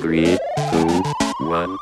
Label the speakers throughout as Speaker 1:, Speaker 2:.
Speaker 1: 3, 2, 1.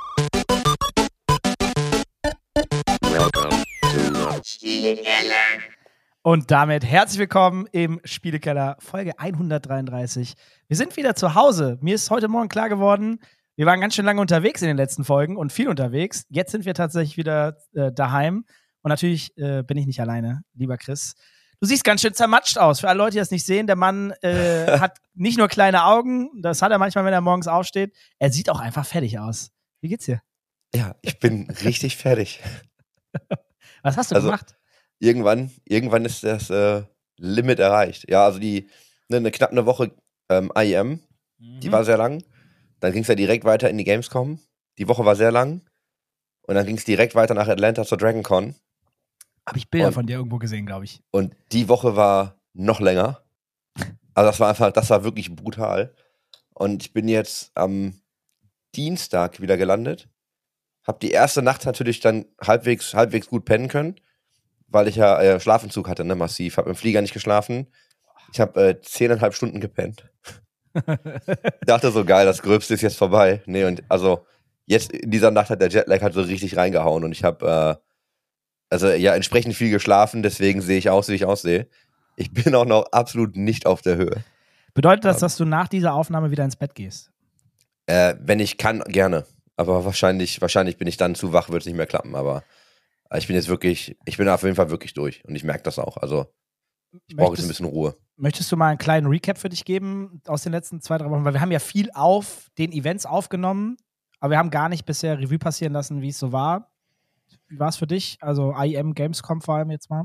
Speaker 1: Welcome to Spielekeller.
Speaker 2: Und damit herzlich willkommen im Spielekeller, Folge 133. Wir sind wieder zu Hause. Mir ist heute Morgen klar geworden, wir waren ganz schön lange unterwegs in den letzten Folgen und viel unterwegs. Jetzt sind wir tatsächlich wieder daheim. Und natürlich bin ich nicht alleine, lieber Chris. Du siehst ganz schön zermatscht aus. Für alle Leute, die das nicht sehen, der Mann hat nicht nur kleine Augen, das hat er manchmal, wenn er morgens aufsteht. Er sieht auch einfach fertig aus. Wie geht's dir?
Speaker 3: Ja, ich bin richtig fertig.
Speaker 2: Was hast du gemacht?
Speaker 3: Irgendwann ist das Limit erreicht. Ja, also eine knappe Woche IEM, die war sehr lang. Dann ging es ja direkt weiter in die Gamescom. Die Woche war sehr lang. Und dann ging es direkt weiter nach Atlanta zur DragonCon.
Speaker 2: Habe ich Bilder von dir irgendwo gesehen, glaube ich.
Speaker 3: Und die Woche war noch länger. Also das war wirklich brutal. Und ich bin jetzt am Dienstag wieder gelandet. Hab die erste Nacht natürlich dann halbwegs gut pennen können, weil ich ja Schlafentzug hatte, ne, massiv. Hab im Flieger nicht geschlafen. Ich habe 10,5 Stunden gepennt. Dachte so, geil, das Gröbste ist jetzt vorbei. Nee, und also jetzt in dieser Nacht hat der Jetlag halt so richtig reingehauen und ich habe entsprechend viel geschlafen, deswegen sehe ich aus, wie ich aussehe. Ich bin auch noch absolut nicht auf der Höhe.
Speaker 2: Bedeutet das, dass du nach dieser Aufnahme wieder ins Bett gehst?
Speaker 3: Wenn ich kann, gerne. Aber wahrscheinlich bin ich dann zu wach, wird es nicht mehr klappen. Aber ich bin auf jeden Fall wirklich durch und ich merke das auch. Also ich brauche jetzt ein bisschen Ruhe.
Speaker 2: Möchtest du mal einen kleinen Recap für dich geben aus den letzten 2-3 Wochen? Weil wir haben ja viel auf den Events aufgenommen, aber wir haben gar nicht bisher Revue passieren lassen, wie es so war. Wie war es für dich? Also IEM, Gamescom vor allem jetzt mal?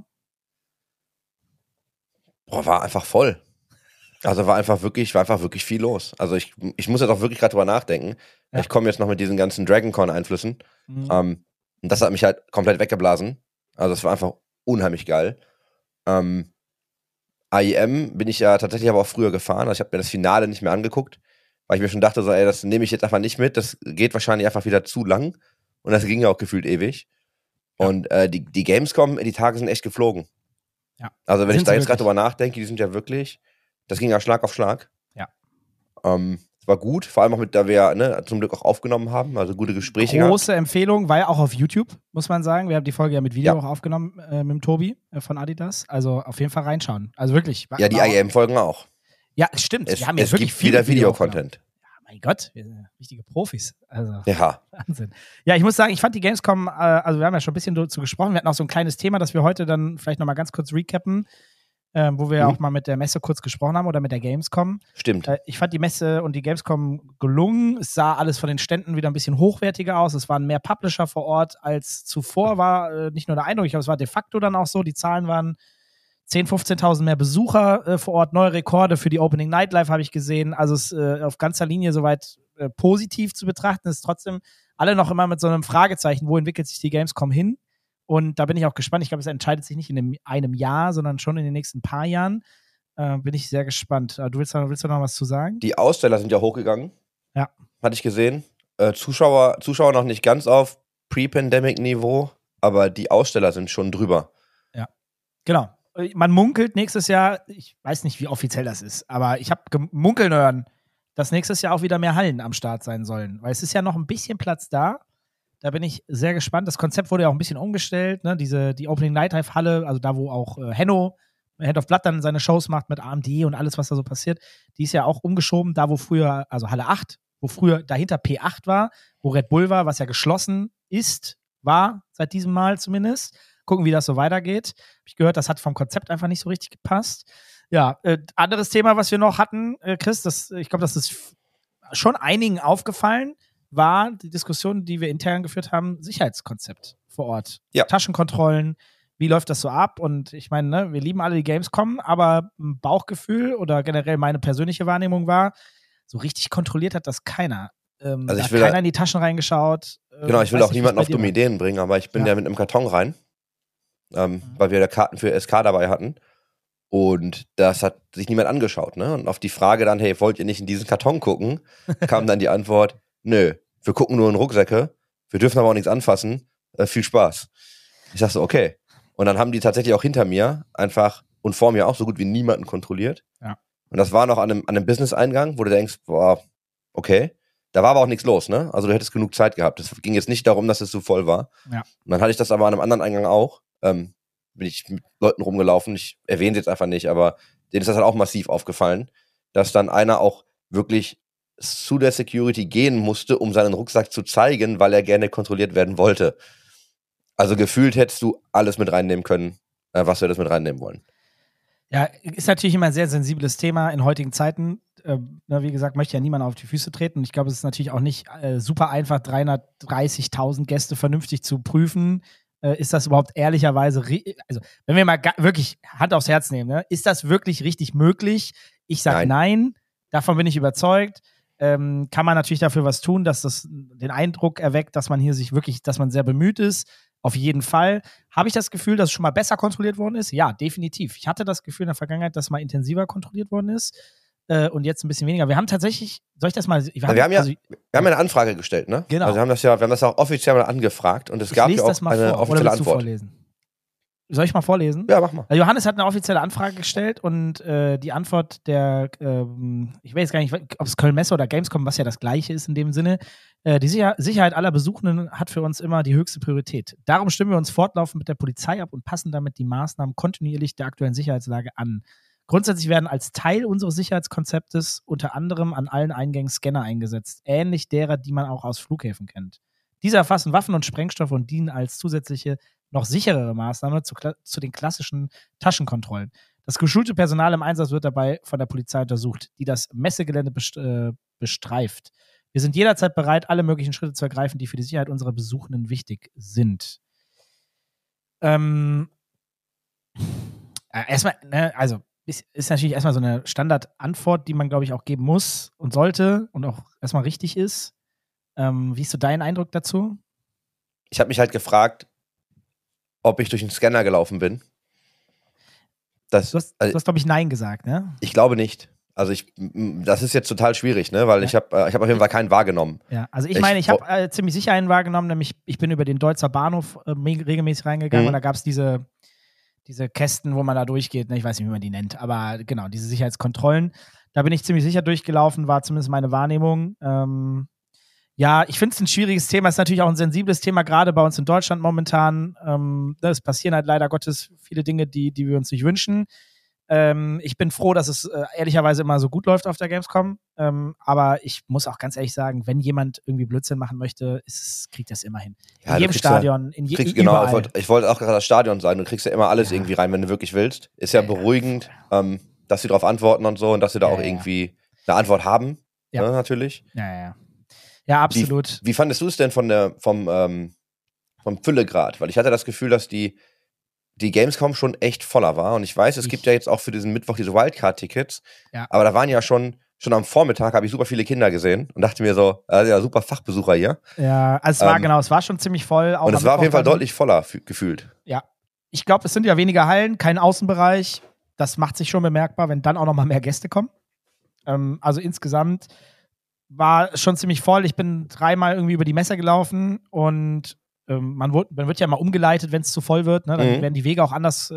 Speaker 3: War einfach voll. Also war einfach wirklich viel los. Also ich muss jetzt auch wirklich gerade drüber nachdenken. Ja. Ich komme jetzt noch mit diesen ganzen DragonCon-Einflüssen. Und das hat mich halt komplett weggeblasen. Also es war einfach unheimlich geil. IEM bin ich ja tatsächlich aber auch früher gefahren. Also ich habe mir das Finale nicht mehr angeguckt, weil ich mir schon dachte, so, das nehme ich jetzt einfach nicht mit. Das geht wahrscheinlich einfach wieder zu lang. Und das ging ja auch gefühlt ewig. Ja. Und die Gamescom, die Tage sind echt geflogen. Ja. Also wenn ich da jetzt gerade drüber nachdenke, die sind ja wirklich, das ging ja Schlag auf Schlag.
Speaker 2: Ja.
Speaker 3: Es war gut, vor allem auch da wir zum Glück auch aufgenommen haben, also gute Gespräche
Speaker 2: Große Empfehlung, war ja auch auf YouTube, muss man sagen. Wir haben die Folge ja mit Video auch aufgenommen mit dem Tobi von Adidas. Also auf jeden Fall reinschauen. Also wirklich.
Speaker 3: Ja, die IEM-Folgen auch.
Speaker 2: Ja, stimmt.
Speaker 3: Wir haben jetzt wirklich viel Video-Content.
Speaker 2: Mein Gott, wir sind richtige Profis. Also,
Speaker 3: ja.
Speaker 2: Wahnsinn. Ja, ich muss sagen, ich fand die Gamescom, also wir haben ja schon ein bisschen dazu gesprochen, wir hatten auch so ein kleines Thema, das wir heute dann vielleicht nochmal ganz kurz recappen, wo wir auch mal mit der Messe kurz gesprochen haben oder mit der Gamescom.
Speaker 3: Stimmt.
Speaker 2: Ich fand die Messe und die Gamescom gelungen. Es sah alles von den Ständen wieder ein bisschen hochwertiger aus. Es waren mehr Publisher vor Ort als zuvor, war nicht nur der Eindruck, aber es war de facto dann auch so. Die Zahlen waren 10.000, 15.000 mehr Besucher vor Ort, neue Rekorde für die Opening Night Live habe ich gesehen. Also es ist auf ganzer Linie soweit positiv zu betrachten. Es ist trotzdem alle noch immer mit so einem Fragezeichen, wo entwickelt sich die Gamescom hin? Und da bin ich auch gespannt. Ich glaube, es entscheidet sich nicht in einem Jahr, sondern schon in den nächsten paar Jahren. Bin ich sehr gespannt. Du willst da noch was zu sagen?
Speaker 3: Die Aussteller sind ja hochgegangen.
Speaker 2: Ja.
Speaker 3: Hatte ich gesehen. Zuschauer noch nicht ganz auf Pre-Pandemic-Niveau, aber die Aussteller sind schon drüber.
Speaker 2: Ja, genau. Man munkelt nächstes Jahr, ich weiß nicht, wie offiziell das ist, aber ich habe gemunkeln hören, dass nächstes Jahr auch wieder mehr Hallen am Start sein sollen. Weil es ist ja noch ein bisschen Platz da. Da bin ich sehr gespannt. Das Konzept wurde ja auch ein bisschen umgestellt. Ne? Die Opening Night Live Halle, also da, wo auch Henno, Head of Blood, dann seine Shows macht mit AMD und alles, was da so passiert, die ist ja auch umgeschoben. Da, wo früher, also Halle 8, wo früher dahinter P8 war, wo Red Bull war, was ja geschlossen war, seit diesem Mal zumindest. Gucken, wie das so weitergeht. Habe ich gehört, das hat vom Konzept einfach nicht so richtig gepasst. Ja, anderes Thema, was wir noch hatten, Chris, ich glaube, das ist schon einigen aufgefallen, war die Diskussion, die wir intern geführt haben, Sicherheitskonzept vor Ort.
Speaker 3: Ja.
Speaker 2: Taschenkontrollen, wie läuft das so ab? Und ich meine, ne, wir lieben alle die Gamescom, aber ein Bauchgefühl oder generell meine persönliche Wahrnehmung war, so richtig kontrolliert hat das keiner.
Speaker 3: Also
Speaker 2: hat keiner in die Taschen reingeschaut.
Speaker 3: Genau, ich will auch niemanden auf dumme Ideen bringen, aber ich bin ja mit einem Karton rein. Weil wir da Karten für SK dabei hatten. Und das hat sich niemand angeschaut, ne? Und auf die Frage dann, hey, wollt ihr nicht in diesen Karton gucken? Kam dann die Antwort, nö, wir gucken nur in Rucksäcke, wir dürfen aber auch nichts anfassen, viel Spaß. Ich dachte so, okay. Und dann haben die tatsächlich auch hinter mir einfach und vor mir auch so gut wie niemanden kontrolliert.
Speaker 2: Ja.
Speaker 3: Und das war noch an einem Business-Eingang, wo du denkst, boah, okay. Da war aber auch nichts los, ne? Also du hättest genug Zeit gehabt. Es ging jetzt nicht darum, dass es so voll war.
Speaker 2: Ja.
Speaker 3: Und dann hatte ich das aber an einem anderen Eingang auch. Bin ich mit Leuten rumgelaufen. Ich erwähne es jetzt einfach nicht, aber denen ist das halt auch massiv aufgefallen, dass dann einer auch wirklich zu der Security gehen musste, um seinen Rucksack zu zeigen, weil er gerne kontrolliert werden wollte. Also gefühlt hättest du alles mit reinnehmen können, was wir das mit reinnehmen wollen.
Speaker 2: Ja, ist natürlich immer ein sehr sensibles Thema in heutigen Zeiten. Wie gesagt, möchte ja niemand auf die Füße treten. Und ich glaube, es ist natürlich auch nicht super einfach, 330.000 Gäste vernünftig zu prüfen. Ist das überhaupt ehrlicherweise, also wenn wir mal wirklich Hand aufs Herz nehmen, ne? Ist das wirklich richtig möglich? Ich sage nein. Davon bin ich überzeugt. Kann man natürlich dafür was tun, dass das den Eindruck erweckt, dass man hier sich wirklich, dass man sehr bemüht ist. Auf jeden Fall. Habe ich das Gefühl, dass es schon mal besser kontrolliert worden ist? Ja, definitiv. Ich hatte das Gefühl in der Vergangenheit, dass mal intensiver kontrolliert worden ist und jetzt ein bisschen weniger. Wir haben tatsächlich, soll ich das mal... Wir haben ja
Speaker 3: eine Anfrage gestellt, ne?
Speaker 2: Genau.
Speaker 3: Also wir haben das auch offiziell mal angefragt und es gab ja auch eine offizielle Antwort.
Speaker 2: Soll ich mal vorlesen?
Speaker 3: Ja, mach mal.
Speaker 2: Johannes hat eine offizielle Anfrage gestellt und die Antwort der, ich weiß gar nicht, ob es Köln-Messe oder Gamescom, was ja das Gleiche ist in dem Sinne, die Sicherheit aller Besuchenden hat für uns immer die höchste Priorität. Darum stimmen wir uns fortlaufend mit der Polizei ab und passen damit die Maßnahmen kontinuierlich der aktuellen Sicherheitslage an. Grundsätzlich werden als Teil unseres Sicherheitskonzeptes unter anderem an allen Eingängen Scanner eingesetzt, ähnlich derer, die man auch aus Flughäfen kennt. Diese erfassen Waffen und Sprengstoffe und dienen als zusätzliche noch sicherere Maßnahme zu den klassischen Taschenkontrollen. Das geschulte Personal im Einsatz wird dabei von der Polizei untersucht, die das Messegelände bestreift. Wir sind jederzeit bereit, alle möglichen Schritte zu ergreifen, die für die Sicherheit unserer Besuchenden wichtig sind. Erstmal, ne, also ist natürlich erstmal so eine Standardantwort, die man, glaube ich, auch geben muss und sollte und auch erstmal richtig ist. Wie ist so dein Eindruck dazu?
Speaker 3: Ich habe mich halt gefragt, ob ich durch den Scanner gelaufen bin.
Speaker 2: Du hast glaube ich, Nein gesagt, ne?
Speaker 3: Ich glaube nicht. Also das ist jetzt total schwierig, ne? Weil ich hab auf jeden Fall keinen wahrgenommen.
Speaker 2: Ja, also ich habe ziemlich sicher einen wahrgenommen, nämlich ich bin über den Deutzer Bahnhof regelmäßig reingegangen und da gab es diese Kästen, wo man da durchgeht, ne? Ich weiß nicht, wie man die nennt, aber genau, diese Sicherheitskontrollen. Da bin ich ziemlich sicher durchgelaufen, war zumindest meine Wahrnehmung. Ja, ich finde es ein schwieriges Thema, ist natürlich auch ein sensibles Thema, gerade bei uns in Deutschland momentan. Es passieren halt leider Gottes viele Dinge, die wir uns nicht wünschen. Ich bin froh, dass es ehrlicherweise immer so gut läuft auf der Gamescom. Aber ich muss auch ganz ehrlich sagen, wenn jemand irgendwie Blödsinn machen möchte, kriegt das immer hin. In jedem Stadion, überall.
Speaker 3: Genau, ich wollte auch gerade das Stadion sagen, du kriegst ja immer alles irgendwie rein, wenn du wirklich willst. Ist ja beruhigend, dass sie darauf antworten und so und dass sie da auch irgendwie eine Antwort haben, ne, natürlich.
Speaker 2: Ja, absolut.
Speaker 3: Wie fandest du es denn vom Füllegrad? Weil ich hatte das Gefühl, dass die Gamescom schon echt voller war. Und ich weiß, es gibt ja jetzt auch für diesen Mittwoch diese Wildcard-Tickets. Ja. Aber da waren ja schon am Vormittag, habe ich super viele Kinder gesehen und dachte mir so, ja, super Fachbesucher hier.
Speaker 2: Ja, also es war schon ziemlich voll. Auch
Speaker 3: und es war auf jeden Fall deutlich voller gefühlt.
Speaker 2: Ja. Ich glaube, es sind ja weniger Hallen, kein Außenbereich. Das macht sich schon bemerkbar, wenn dann auch noch mal mehr Gäste kommen. Also insgesamt war schon ziemlich voll. Ich bin 3-mal irgendwie über die Messe gelaufen und man wird ja mal umgeleitet, wenn es zu voll wird. Ne? Dann werden die Wege auch anders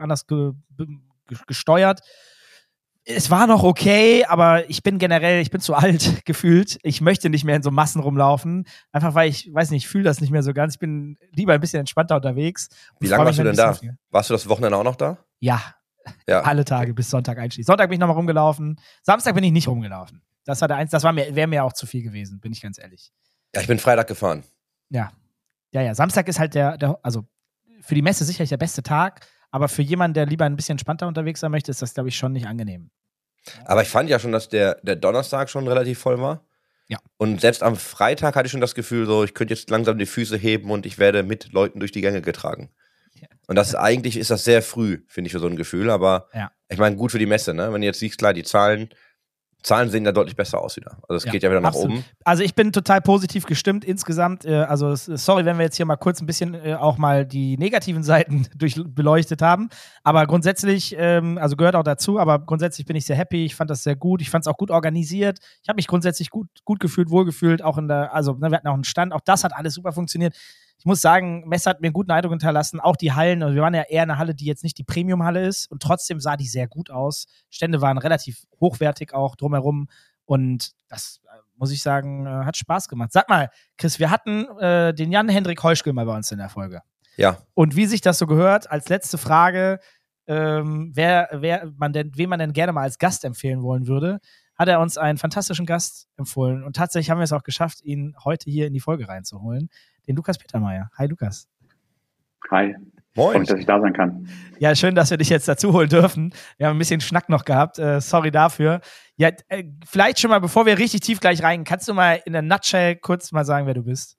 Speaker 2: gesteuert. Es war noch okay, aber ich bin zu alt gefühlt. Ich möchte nicht mehr in so Massen rumlaufen. Einfach weil ich fühle das nicht mehr so ganz. Ich bin lieber ein bisschen entspannter unterwegs.
Speaker 3: Wie lange warst du denn da? Warst du das Wochenende auch noch da?
Speaker 2: Ja. Alle Tage bis Sonntag einschließlich. Sonntag bin ich nochmal rumgelaufen. Samstag bin ich nicht rumgelaufen. Das wäre mir auch zu viel gewesen, bin ich ganz ehrlich.
Speaker 3: Ja, ich bin Freitag gefahren.
Speaker 2: Ja. Samstag ist halt also für die Messe sicherlich der beste Tag, aber für jemanden, der lieber ein bisschen entspannter unterwegs sein möchte, ist das, glaube ich, schon nicht angenehm.
Speaker 3: Aber ich fand ja schon, dass der Donnerstag schon relativ voll war.
Speaker 2: Ja.
Speaker 3: Und selbst am Freitag hatte ich schon das Gefühl, so, ich könnte jetzt langsam die Füße heben und ich werde mit Leuten durch die Gänge getragen. Ja. Und eigentlich ist das sehr früh, finde ich, für so ein Gefühl, aber ich meine, gut für die Messe, ne? Wenn du jetzt siehst, klar, die Zahlen sehen ja deutlich besser aus wieder. Also es geht ja wieder nach oben.
Speaker 2: Also ich bin total positiv gestimmt insgesamt. Also sorry, wenn wir jetzt hier mal kurz ein bisschen auch mal die negativen Seiten beleuchtet haben. Aber grundsätzlich, also gehört auch dazu, aber grundsätzlich bin ich sehr happy. Ich fand das sehr gut. Ich fand es auch gut organisiert. Ich habe mich grundsätzlich gut gefühlt, wohlgefühlt. Auch wir hatten auch einen Stand. Auch das hat alles super funktioniert. Ich muss sagen, Messe hat mir einen guten Eindruck hinterlassen. Auch die Hallen, also wir waren ja eher eine Halle, die jetzt nicht die Premium-Halle ist und trotzdem sah die sehr gut aus. Stände waren relativ hochwertig auch drumherum und das muss ich sagen, hat Spaß gemacht. Sag mal, Chris, wir hatten den Jan-Hendrik Heuschkel mal bei uns in der Folge.
Speaker 3: Ja.
Speaker 2: Und wie sich das so gehört, als letzte Frage, wen man denn gerne mal als Gast empfehlen wollen würde, hat er uns einen fantastischen Gast empfohlen. Und tatsächlich haben wir es auch geschafft, ihn heute hier in die Folge reinzuholen. Den Lukas Petermeier. Hi, Lukas.
Speaker 4: Hi.
Speaker 3: Moin.
Speaker 4: Freut mich, dass ich da sein kann.
Speaker 2: Ja, schön, dass wir dich jetzt dazu holen dürfen. Wir haben ein bisschen Schnack noch gehabt. Sorry dafür. Ja, vielleicht schon mal, bevor wir richtig tief gleich rein, kannst du mal in der Nutshell kurz mal sagen, wer du bist?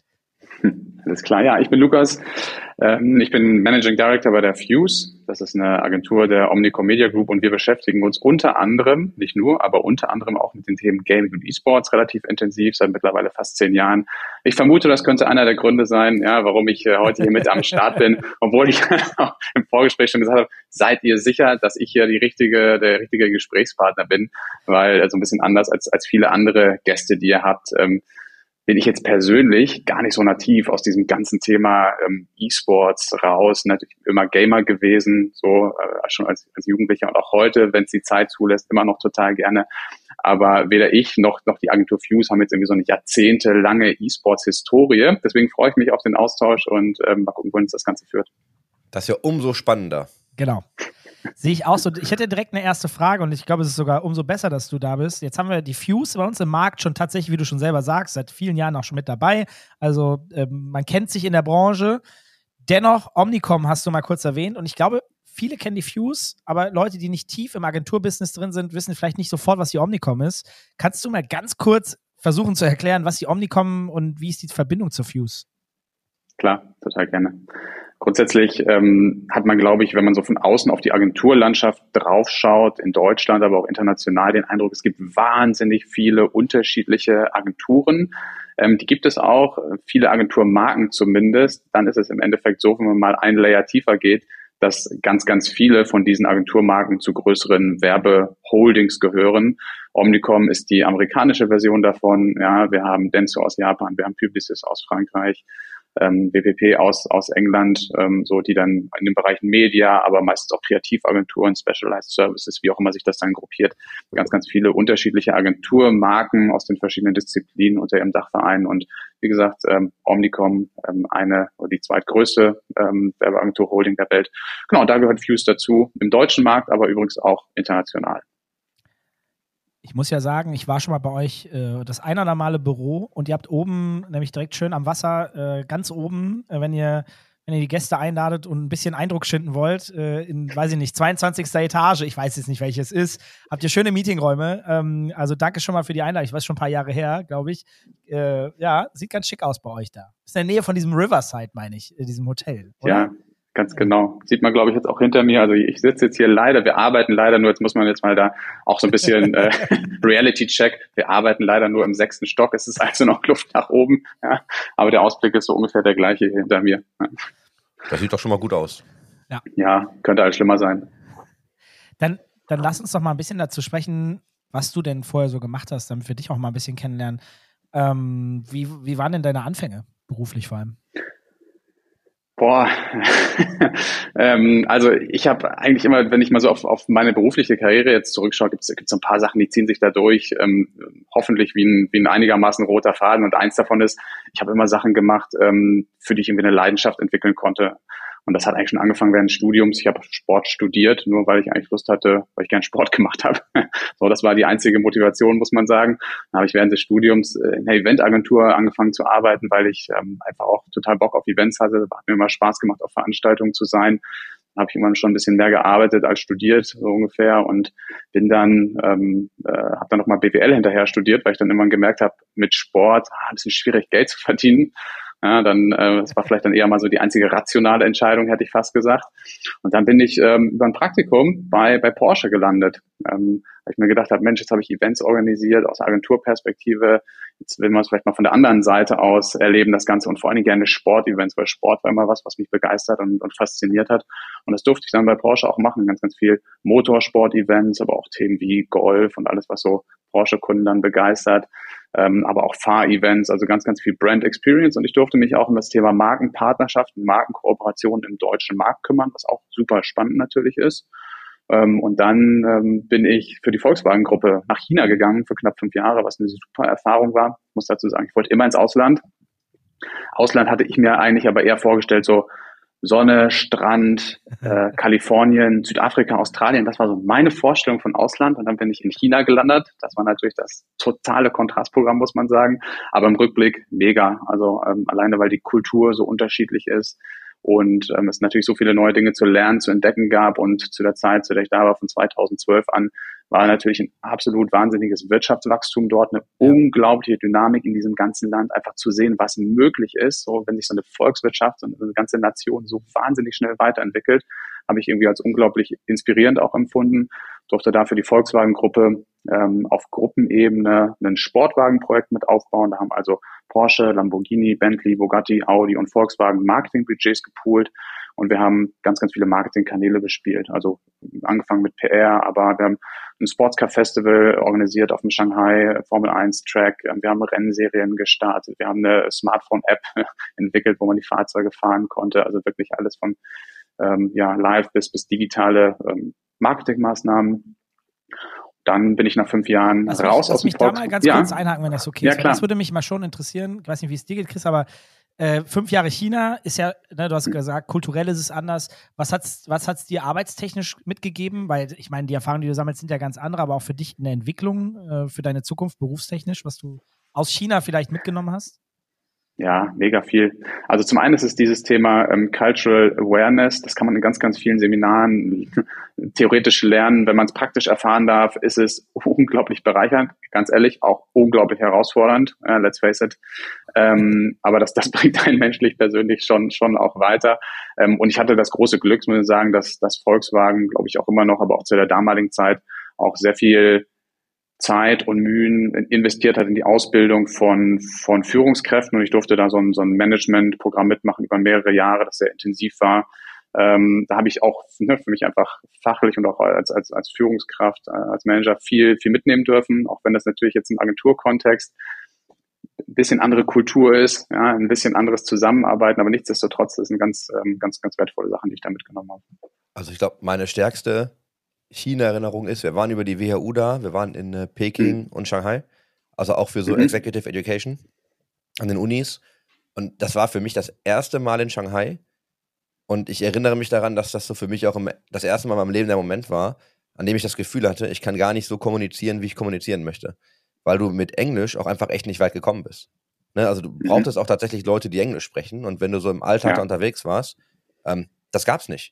Speaker 4: Alles klar, ja, ich bin Lukas. Ich bin Managing Director bei der Fuse. Das ist eine Agentur der Omnicom Media Group und wir beschäftigen uns unter anderem, nicht nur, aber unter anderem auch mit den Themen Gaming und E-Sports relativ intensiv, seit mittlerweile fast 10 Jahren. Ich vermute, das könnte einer der Gründe sein, ja, warum ich heute hier mit am Start bin, obwohl ich im Vorgespräch schon gesagt habe, seid ihr sicher, dass ich hier der richtige Gesprächspartner bin, weil so ein bisschen anders als viele andere Gäste, die ihr habt, bin ich jetzt persönlich gar nicht so nativ aus diesem ganzen Thema E-Sports raus. Natürlich immer Gamer gewesen, so schon als Jugendlicher und auch heute, wenn es die Zeit zulässt, immer noch total gerne. Aber weder ich noch die Agentur Fuse haben jetzt irgendwie so eine jahrzehntelange E-Sports-Historie. Deswegen freue ich mich auf den Austausch und mal gucken, wohin uns das Ganze führt.
Speaker 3: Das ist ja umso spannender.
Speaker 2: Genau. Sehe ich auch so. Ich hätte direkt eine erste Frage und ich glaube, es ist sogar umso besser, dass du da bist. Jetzt haben wir die Fuse bei uns im Markt schon tatsächlich, wie du schon selber sagst, seit vielen Jahren auch schon mit dabei. Also man kennt sich in der Branche. Dennoch, Omnicom hast du mal kurz erwähnt und ich glaube, viele kennen die Fuse, aber Leute, die nicht tief im Agenturbusiness drin sind, wissen vielleicht nicht sofort, was die Omnicom ist. Kannst du mal ganz kurz versuchen zu erklären, was die Omnicom und wie ist die Verbindung zur Fuse?
Speaker 4: Klar, total gerne. Grundsätzlich hat man, glaube ich, wenn man so von außen auf die Agenturlandschaft draufschaut, in Deutschland, aber auch international, den Eindruck, es gibt wahnsinnig viele unterschiedliche Agenturen. Die gibt es auch, viele Agenturmarken zumindest. Dann ist es im Endeffekt so, wenn man mal ein Layer tiefer geht, dass ganz, ganz viele von diesen Agenturmarken zu größeren Werbeholdings gehören. Omnicom ist die amerikanische Version davon. Ja, wir haben Dentsu aus Japan, wir haben Publicis aus Frankreich, WPP aus England, so die dann in den Bereichen Media, aber meistens auch Kreativagenturen, Specialized Services, wie auch immer sich das dann gruppiert. Ganz, ganz viele unterschiedliche Agenturmarken aus den verschiedenen Disziplinen unter ihrem Dachverein und wie gesagt, Omnicom, die zweitgrößte Werbeagentur-Holding der Welt. Genau, da gehört Fuse dazu, im deutschen Markt, aber übrigens auch international.
Speaker 2: Ich muss ja sagen, ich war schon mal bei euch das ein oder Male Büro und ihr habt oben, nämlich direkt schön am Wasser, ganz oben, wenn ihr die Gäste einladet und ein bisschen Eindruck schinden wollt, in, weiß ich nicht, 22. Etage, ich weiß jetzt nicht, welches ist, habt ihr schöne Meetingräume. Also danke schon mal für die Einladung. Ich weiß, schon ein paar Jahre her, glaube ich. Ja, sieht ganz schick aus bei euch da. Ist in der Nähe von diesem Riverside, meine ich, diesem Hotel, oder?
Speaker 4: Ja. Ganz genau. Sieht man, glaube ich, jetzt auch hinter mir. Also ich sitze jetzt hier leider, wir arbeiten leider nur, jetzt muss man jetzt mal da auch so ein bisschen Reality-Check. Wir arbeiten leider nur im 6. Stock. Es ist also noch Luft nach oben. Ja. Aber der Ausblick ist so ungefähr der gleiche hier hinter mir. Ja.
Speaker 3: Das sieht doch schon mal gut aus.
Speaker 4: Ja, könnte alles schlimmer sein.
Speaker 2: Dann lass uns doch mal ein bisschen dazu sprechen, was du denn vorher so gemacht hast, damit wir dich auch mal ein bisschen kennenlernen. Wie waren denn deine Anfänge, beruflich vor allem?
Speaker 4: Boah, also ich habe eigentlich immer, wenn ich mal so auf meine berufliche Karriere jetzt zurückschaue, gibt's so ein paar Sachen, die ziehen sich da durch, hoffentlich wie ein einigermaßen roter Faden. Und eins davon ist, ich habe immer Sachen gemacht, für die ich irgendwie eine Leidenschaft entwickeln konnte. Und das hat eigentlich schon angefangen während des Studiums. Ich habe Sport studiert, nur weil ich eigentlich Lust hatte, weil ich gern Sport gemacht habe. So, das war die einzige Motivation, muss man sagen. Dann habe ich während des Studiums in einer Eventagentur angefangen zu arbeiten, weil ich einfach auch total Bock auf Events hatte. Hat mir immer Spaß gemacht, auf Veranstaltungen zu sein. Dann habe ich immer schon ein bisschen mehr gearbeitet als studiert, so ungefähr. Und bin dann, habe dann nochmal BWL hinterher studiert, weil ich dann immer gemerkt habe, mit Sport ein bisschen schwierig Geld zu verdienen. Ja, das war vielleicht dann eher mal so die einzige rationale Entscheidung, hätte ich fast gesagt. Und dann bin ich über ein Praktikum bei Porsche gelandet. Weil ich mir gedacht habe, Mensch, jetzt habe ich Events organisiert aus Agenturperspektive. Jetzt will man es vielleicht mal von der anderen Seite aus erleben, das Ganze. Und vor allen Dingen gerne Sportevents, weil Sport war immer was mich begeistert und fasziniert hat. Und das durfte ich dann bei Porsche auch machen. Ganz, ganz viel Motorsport-Events, aber auch Themen wie Golf und alles, was so Porsche-Kunden dann begeistert. Aber auch Fahr-Events, also ganz, ganz viel Brand Experience. Und ich durfte mich auch um das Thema Markenpartnerschaften, Markenkooperationen im deutschen Markt kümmern, was auch super spannend natürlich ist. Und dann bin ich für die Volkswagen-Gruppe nach China gegangen für knapp 5 Jahre, was eine super Erfahrung war. Ich muss dazu sagen, ich wollte immer ins Ausland. Ausland hatte ich mir eigentlich aber eher vorgestellt, so Sonne, Strand, Kalifornien, Südafrika, Australien. Das war so meine Vorstellung von Ausland. Und dann bin ich in China gelandet. Das war natürlich das totale Kontrastprogramm, muss man sagen. Aber im Rückblick mega. Also alleine, weil die Kultur so unterschiedlich ist und es natürlich so viele neue Dinge zu lernen, zu entdecken gab. Und zu der Zeit, zu der ich da war, von 2012 an, war natürlich ein absolut wahnsinniges Wirtschaftswachstum dort, eine unglaubliche Dynamik in diesem ganzen Land, einfach zu sehen, was möglich ist. So, wenn sich so eine Volkswirtschaft und eine ganze Nation so wahnsinnig schnell weiterentwickelt, habe ich irgendwie als unglaublich inspirierend auch empfunden. Durfte da für die Volkswagen-Gruppe auf Gruppenebene ein Sportwagenprojekt mit aufbauen. Da haben also Porsche, Lamborghini, Bentley, Bugatti, Audi und Volkswagen Marketingbudgets gepoolt. Und wir haben ganz, ganz viele Marketingkanäle bespielt. Also angefangen mit PR, aber wir haben ein Sportscar-Festival organisiert auf dem Shanghai Formel 1 Track. Wir haben Rennserien gestartet. Wir haben eine Smartphone-App entwickelt, wo man die Fahrzeuge fahren konnte. Also wirklich alles von live bis digitale Marketingmaßnahmen. Dann bin ich nach 5 Jahren raus aus dem
Speaker 2: Lass mich da mal ganz kurz einhaken, wenn das okay ist.
Speaker 4: Klar.
Speaker 2: Das würde mich mal schon interessieren. Ich weiß nicht, wie es dir geht, Chris, aber 5 Jahre China ist ja, ne, du hast gesagt, kulturell ist es anders. Was hat's dir arbeitstechnisch mitgegeben? Weil ich meine, die Erfahrungen, die du sammelst, sind ja ganz andere, aber auch für dich in der Entwicklung, für deine Zukunft berufstechnisch, was du aus China vielleicht mitgenommen hast?
Speaker 4: Ja, mega viel. Also zum einen ist es dieses Thema Cultural Awareness. Das kann man in ganz, ganz vielen Seminaren theoretisch lernen. Wenn man es praktisch erfahren darf, ist es unglaublich bereichernd. Ganz ehrlich, auch unglaublich herausfordernd. Let's face it. Aber das bringt einen menschlich persönlich schon auch weiter. Und ich hatte das große Glück, muss ich sagen, dass Volkswagen, glaube ich, auch immer noch, aber auch zu der damaligen Zeit auch sehr viel Zeit und Mühen investiert hat in die Ausbildung von Führungskräften, und ich durfte da so ein Managementprogramm mitmachen über mehrere Jahre, das sehr intensiv war. Da habe ich auch für mich einfach fachlich und auch als Führungskraft, als Manager viel mitnehmen dürfen, auch wenn das natürlich jetzt im Agenturkontext ein bisschen andere Kultur ist, ja, ein bisschen anderes Zusammenarbeiten, aber nichtsdestotrotz, das sind ganz wertvolle Sachen, die ich da mitgenommen habe.
Speaker 3: Also ich glaube, meine stärkste China-Erinnerung ist, wir waren über die WHU da, wir waren in Peking und Shanghai, also auch für so Executive Education an den Unis, und das war für mich das erste Mal in Shanghai, und ich erinnere mich daran, dass das so für mich auch das erste Mal in meinem Leben der Moment war, an dem ich das Gefühl hatte, ich kann gar nicht so kommunizieren, wie ich kommunizieren möchte, weil du mit Englisch auch einfach echt nicht weit gekommen bist. Ne? Also du brauchtest auch tatsächlich Leute, die Englisch sprechen, und wenn du so im Alltag da unterwegs warst, das gab's nicht.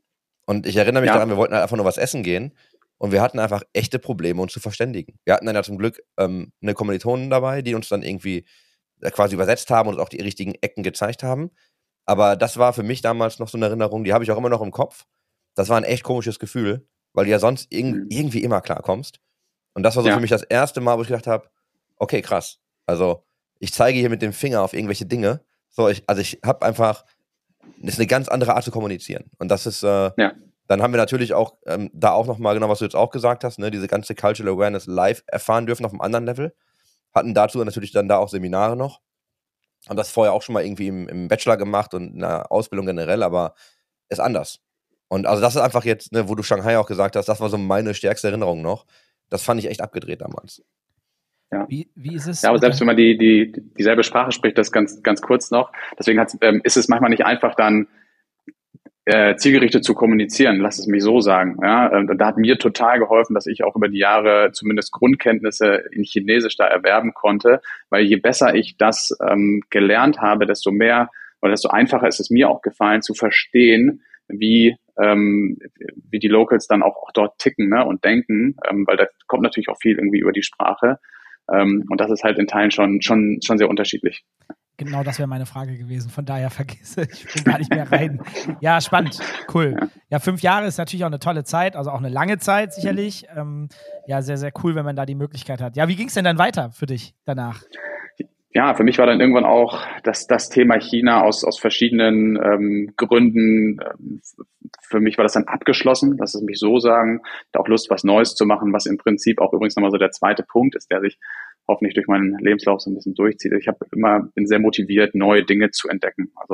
Speaker 3: Und ich erinnere mich daran, wir wollten halt einfach nur was essen gehen, und wir hatten einfach echte Probleme, uns zu verständigen. Wir hatten dann ja zum Glück eine Kommilitonin dabei, die uns dann irgendwie quasi übersetzt haben und uns auch die richtigen Ecken gezeigt haben. Aber das war für mich damals noch so eine Erinnerung, die habe ich auch immer noch im Kopf. Das war ein echt komisches Gefühl, weil du ja sonst irgendwie immer klarkommst. Und das war so für mich das erste Mal, wo ich gedacht habe, okay, krass. Also ich zeige hier mit dem Finger auf irgendwelche Dinge. So, ich habe einfach, das ist eine ganz andere Art zu kommunizieren. Und das ist, dann haben wir natürlich auch da auch nochmal, genau was du jetzt auch gesagt hast, ne, diese ganze Cultural Awareness live erfahren dürfen auf einem anderen Level. Hatten dazu natürlich dann da auch Seminare noch. Haben das vorher auch schon mal irgendwie im Bachelor gemacht und in der Ausbildung generell, aber ist anders. Und also das ist einfach jetzt, ne, wo du Shanghai auch gesagt hast, das war so meine stärkste Erinnerung noch. Das fand ich echt abgedreht damals.
Speaker 4: Ja.
Speaker 2: Wie ist es?
Speaker 4: Ja, aber selbst wenn man dieselbe Sprache spricht, das ganz kurz noch. Deswegen ist es manchmal nicht einfach, dann zielgerichtet zu kommunizieren, lass es mich so sagen. Ja, da hat mir total geholfen, dass ich auch über die Jahre zumindest Grundkenntnisse in Chinesisch da erwerben konnte, weil je besser ich das gelernt habe, desto mehr oder desto einfacher ist es mir auch gefallen zu verstehen, wie die Locals dann auch dort ticken, ne, und denken, weil da kommt natürlich auch viel irgendwie über die Sprache, und das ist halt in Teilen schon sehr unterschiedlich.
Speaker 2: Genau, das wäre meine Frage gewesen. Von daher vergesse ich bin gar nicht mehr rein. Ja, spannend. Cool. Ja, 5 Jahre ist natürlich auch eine tolle Zeit, also auch eine lange Zeit sicherlich. Ja, sehr, sehr cool, wenn man da die Möglichkeit hat. Ja, wie ging es denn dann weiter für dich danach?
Speaker 4: Ja, für mich war dann irgendwann auch das Thema China aus verschiedenen Gründen. Für mich war das dann abgeschlossen, lass es mich so sagen. Da auch Lust, was Neues zu machen, was im Prinzip auch übrigens nochmal so der zweite Punkt ist, der sich hoffentlich durch meinen Lebenslauf so ein bisschen durchzieht. Bin sehr motiviert, neue Dinge zu entdecken. Also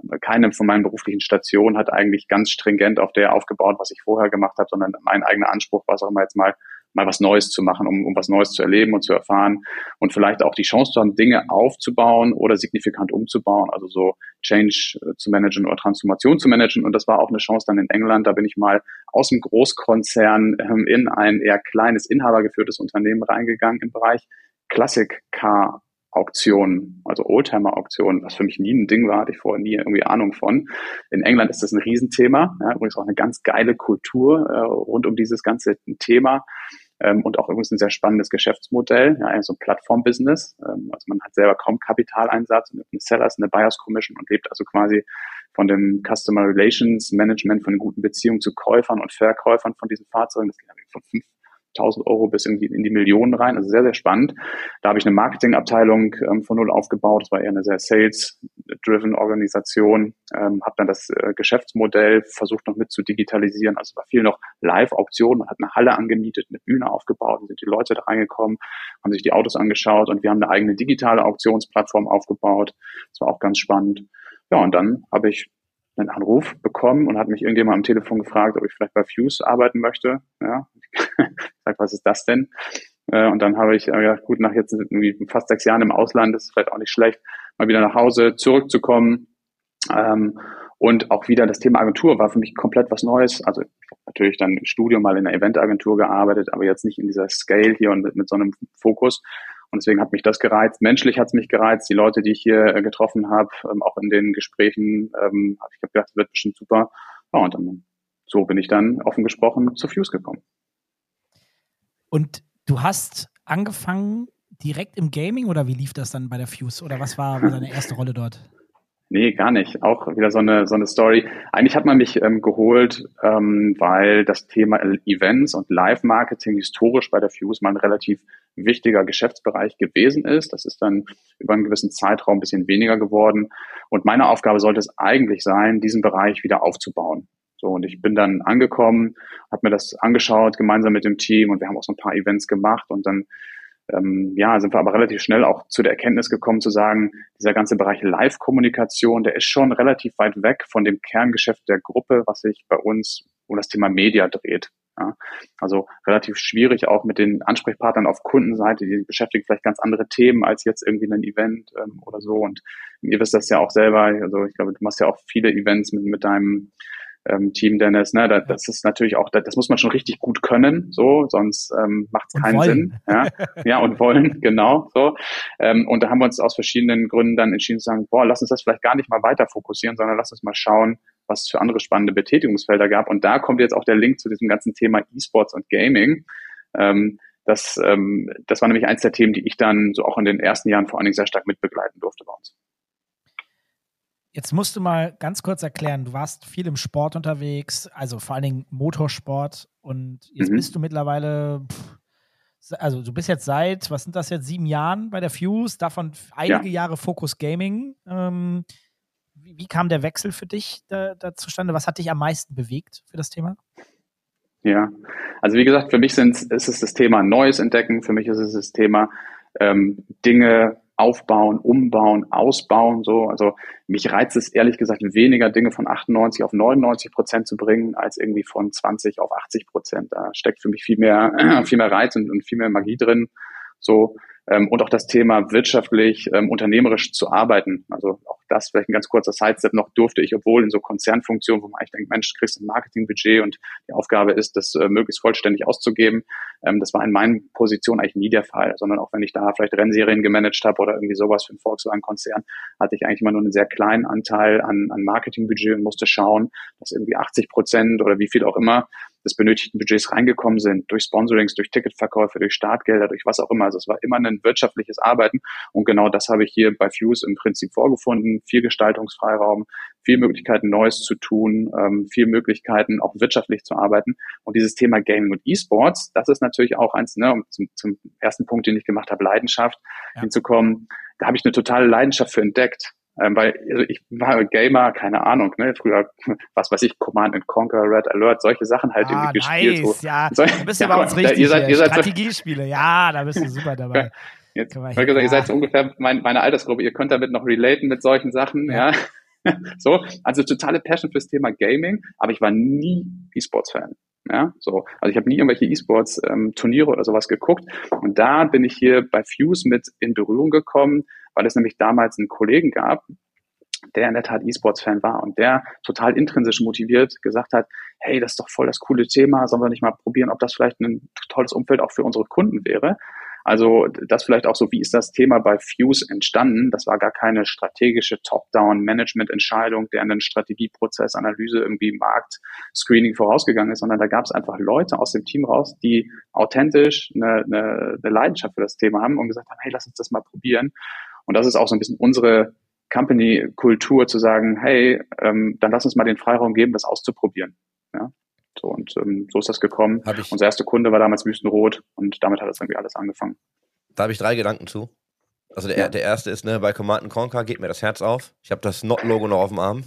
Speaker 4: keine von meinen beruflichen Stationen hat eigentlich ganz stringent auf der aufgebaut, was ich vorher gemacht habe, sondern mein eigener Anspruch war es auch immer jetzt mal was Neues zu machen, um was Neues zu erleben und zu erfahren und vielleicht auch die Chance zu haben, Dinge aufzubauen oder signifikant umzubauen, also so Change zu managen oder Transformation zu managen. Und das war auch eine Chance dann in England. Da bin ich mal aus dem Großkonzern in ein eher kleines, inhabergeführtes Unternehmen reingegangen im Bereich Classic Car Auktionen, also Oldtimer-Auktionen, was für mich nie ein Ding war, hatte ich vorher nie irgendwie Ahnung von. In England ist das ein Riesenthema, ja, übrigens auch eine ganz geile Kultur rund um dieses ganze Thema. Und auch übrigens ein sehr spannendes Geschäftsmodell, ja, so ein Plattform-Business. Also man hat selber kaum Kapitaleinsatz und eine Sellers, eine Buyers Commission und lebt also quasi von dem Customer Relations Management, von den guten Beziehungen zu Käufern und Verkäufern von diesen Fahrzeugen. Das geht von 5.000 Euro bis in die Millionen rein, also sehr, sehr spannend. Da habe ich eine Marketingabteilung von null aufgebaut. Das war eher eine sehr sales-driven Organisation. Habe dann das Geschäftsmodell versucht noch mit zu digitalisieren. Also war viel noch Live-Auktionen. Man hat eine Halle angemietet, eine Bühne aufgebaut. Dann sind die Leute da reingekommen, haben sich die Autos angeschaut und wir haben eine eigene digitale Auktionsplattform aufgebaut. Das war auch ganz spannend. Ja, und dann habe ich einen Anruf bekommen und hat mich irgendjemand am Telefon gefragt, ob ich vielleicht bei Fuse arbeiten möchte. Ja, ich sag, was ist das denn? Und dann habe ich gedacht, gut, nach jetzt irgendwie fast 6 Jahren im Ausland ist es vielleicht auch nicht schlecht, mal wieder nach Hause zurückzukommen. Und auch wieder das Thema Agentur war für mich komplett was Neues. Also ich habe natürlich dann im Studium mal in einer Eventagentur gearbeitet, aber jetzt nicht in dieser Scale hier und mit so einem Fokus. Und deswegen hat mich das gereizt. Menschlich hat es mich gereizt. Die Leute, die ich hier getroffen habe, auch in den Gesprächen, habe ich gedacht, das wird bestimmt super. Ja, und dann so bin ich dann offen gesprochen zu Fuse gekommen.
Speaker 2: Und du hast angefangen direkt im Gaming oder wie lief das dann bei der Fuse? Oder was war deine erste Rolle dort?
Speaker 4: Nee, gar nicht. Auch wieder so eine Story. Eigentlich hat man mich geholt, weil das Thema Events und Live-Marketing historisch bei der Fuse mal ein relativ wichtiger Geschäftsbereich gewesen ist. Das ist dann über einen gewissen Zeitraum ein bisschen weniger geworden. Und meine Aufgabe sollte es eigentlich sein, diesen Bereich wieder aufzubauen. So, und ich bin dann angekommen, habe mir das angeschaut, gemeinsam mit dem Team, und wir haben auch so ein paar Events gemacht, und dann sind wir aber relativ schnell auch zu der Erkenntnis gekommen, zu sagen, dieser ganze Bereich Live-Kommunikation, der ist schon relativ weit weg von dem Kerngeschäft der Gruppe, was sich bei uns um das Thema Media dreht. Ja, also relativ schwierig auch mit den Ansprechpartnern auf Kundenseite, die beschäftigen vielleicht ganz andere Themen als jetzt irgendwie ein Event oder so. Und ihr wisst das ja auch selber, also ich glaube, du machst ja auch viele Events mit deinem Team, Dennis, ne, das ist natürlich auch, das muss man schon richtig gut können, so, sonst macht es keinen Sinn. Ja, ja, und wollen, genau, so. Und da haben wir uns aus verschiedenen Gründen dann entschieden zu sagen, lass uns das vielleicht gar nicht mal weiter fokussieren, sondern lass uns mal schauen, was es für andere spannende Betätigungsfelder gab. Und da kommt jetzt auch der Link zu diesem ganzen Thema E-Sports und Gaming. Das war nämlich eins der Themen, die ich dann so auch in den ersten Jahren vor allen Dingen sehr stark mitbegleiten durfte bei uns.
Speaker 2: Jetzt musst du mal ganz kurz erklären, du warst viel im Sport unterwegs, also vor allen Dingen Motorsport, und jetzt bist du mittlerweile, also du bist jetzt seit, was sind das jetzt, 7 Jahren bei der Fuse, davon einige Jahre Focus Gaming. Wie kam der Wechsel für dich da zustande? Was hat dich am meisten bewegt für das Thema?
Speaker 4: Ja, also wie gesagt, für mich ist es das Thema Neues entdecken, für mich ist es das Thema Dinge aufbauen, umbauen, ausbauen, so. Also mich reizt es ehrlich gesagt weniger, Dinge von 98 auf 99% zu bringen, als irgendwie von 20 auf 80%. Da steckt für mich viel mehr Reiz und viel mehr Magie drin, so. Und auch das Thema wirtschaftlich, unternehmerisch zu arbeiten. Also auch das, vielleicht ein ganz kurzer Sidestep noch, durfte ich, obwohl in so Konzernfunktionen, wo man eigentlich denkt, Mensch, du kriegst ein Marketingbudget und die Aufgabe ist, das möglichst vollständig auszugeben. Das war in meinen Positionen eigentlich nie der Fall, sondern auch wenn ich da vielleicht Rennserien gemanagt habe oder irgendwie sowas für einen Volkswagen-Konzern, hatte ich eigentlich immer nur einen sehr kleinen Anteil an Marketingbudget und musste schauen, dass irgendwie 80% oder wie viel auch immer des benötigten Budgets reingekommen sind, durch Sponsorings, durch Ticketverkäufe, durch Startgelder, durch was auch immer. Also es war immer ein wirtschaftliches Arbeiten, und genau das habe ich hier bei Fuse im Prinzip vorgefunden. Viel Gestaltungsfreiraum, viel Möglichkeiten, Neues zu tun, viel Möglichkeiten, auch wirtschaftlich zu arbeiten. Und dieses Thema Gaming und E-Sports, das ist natürlich auch eins, ne, um zum ersten Punkt, den ich gemacht habe, Leidenschaft hinzukommen. Da habe ich eine totale Leidenschaft für entdeckt. Weil also ich war Gamer, keine Ahnung, ne, früher, was weiß ich, Command & Conquer, Red Alert, solche Sachen halt irgendwie gespielt.
Speaker 2: Nice, ja, da bist du bei uns richtig. Ihr seid Strategiespiele, ja, da bist du super dabei.
Speaker 4: Jetzt, ihr seid so ungefähr meine Altersgruppe, ihr könnt damit noch relaten mit solchen Sachen, ja. So, also totale Passion fürs Thema Gaming, aber ich war nie E-Sports-Fan. Ja, so. Also ich habe nie irgendwelche E-Sports-Turniere oder sowas geguckt. Und da bin ich hier bei Fuse mit in Berührung gekommen, weil es nämlich damals einen Kollegen gab, der in der Tat E-Sports-Fan war und der total intrinsisch motiviert gesagt hat, hey, das ist doch voll das coole Thema, sollen wir nicht mal probieren, ob das vielleicht ein tolles Umfeld auch für unsere Kunden wäre. Also das vielleicht auch so, wie ist das Thema bei Fuse entstanden? Das war gar keine strategische Top-Down-Management-Entscheidung, der einen Strategieprozess, Analyse, irgendwie Markt-Screening vorausgegangen ist, sondern da gab es einfach Leute aus dem Team raus, die authentisch eine Leidenschaft für das Thema haben und gesagt haben, hey, lass uns das mal probieren. Und das ist auch so ein bisschen unsere Company-Kultur zu sagen, hey, dann lass uns mal den Freiraum geben, das auszuprobieren. Ja, so und so ist das gekommen. Unser erster Kunde war damals Wüstenrot und damit hat das irgendwie alles angefangen.
Speaker 3: Da habe ich 3 Gedanken zu. Also der erste ist, bei Command & Conquer geht mir das Herz auf. Ich habe das Not-Logo noch auf dem Arm.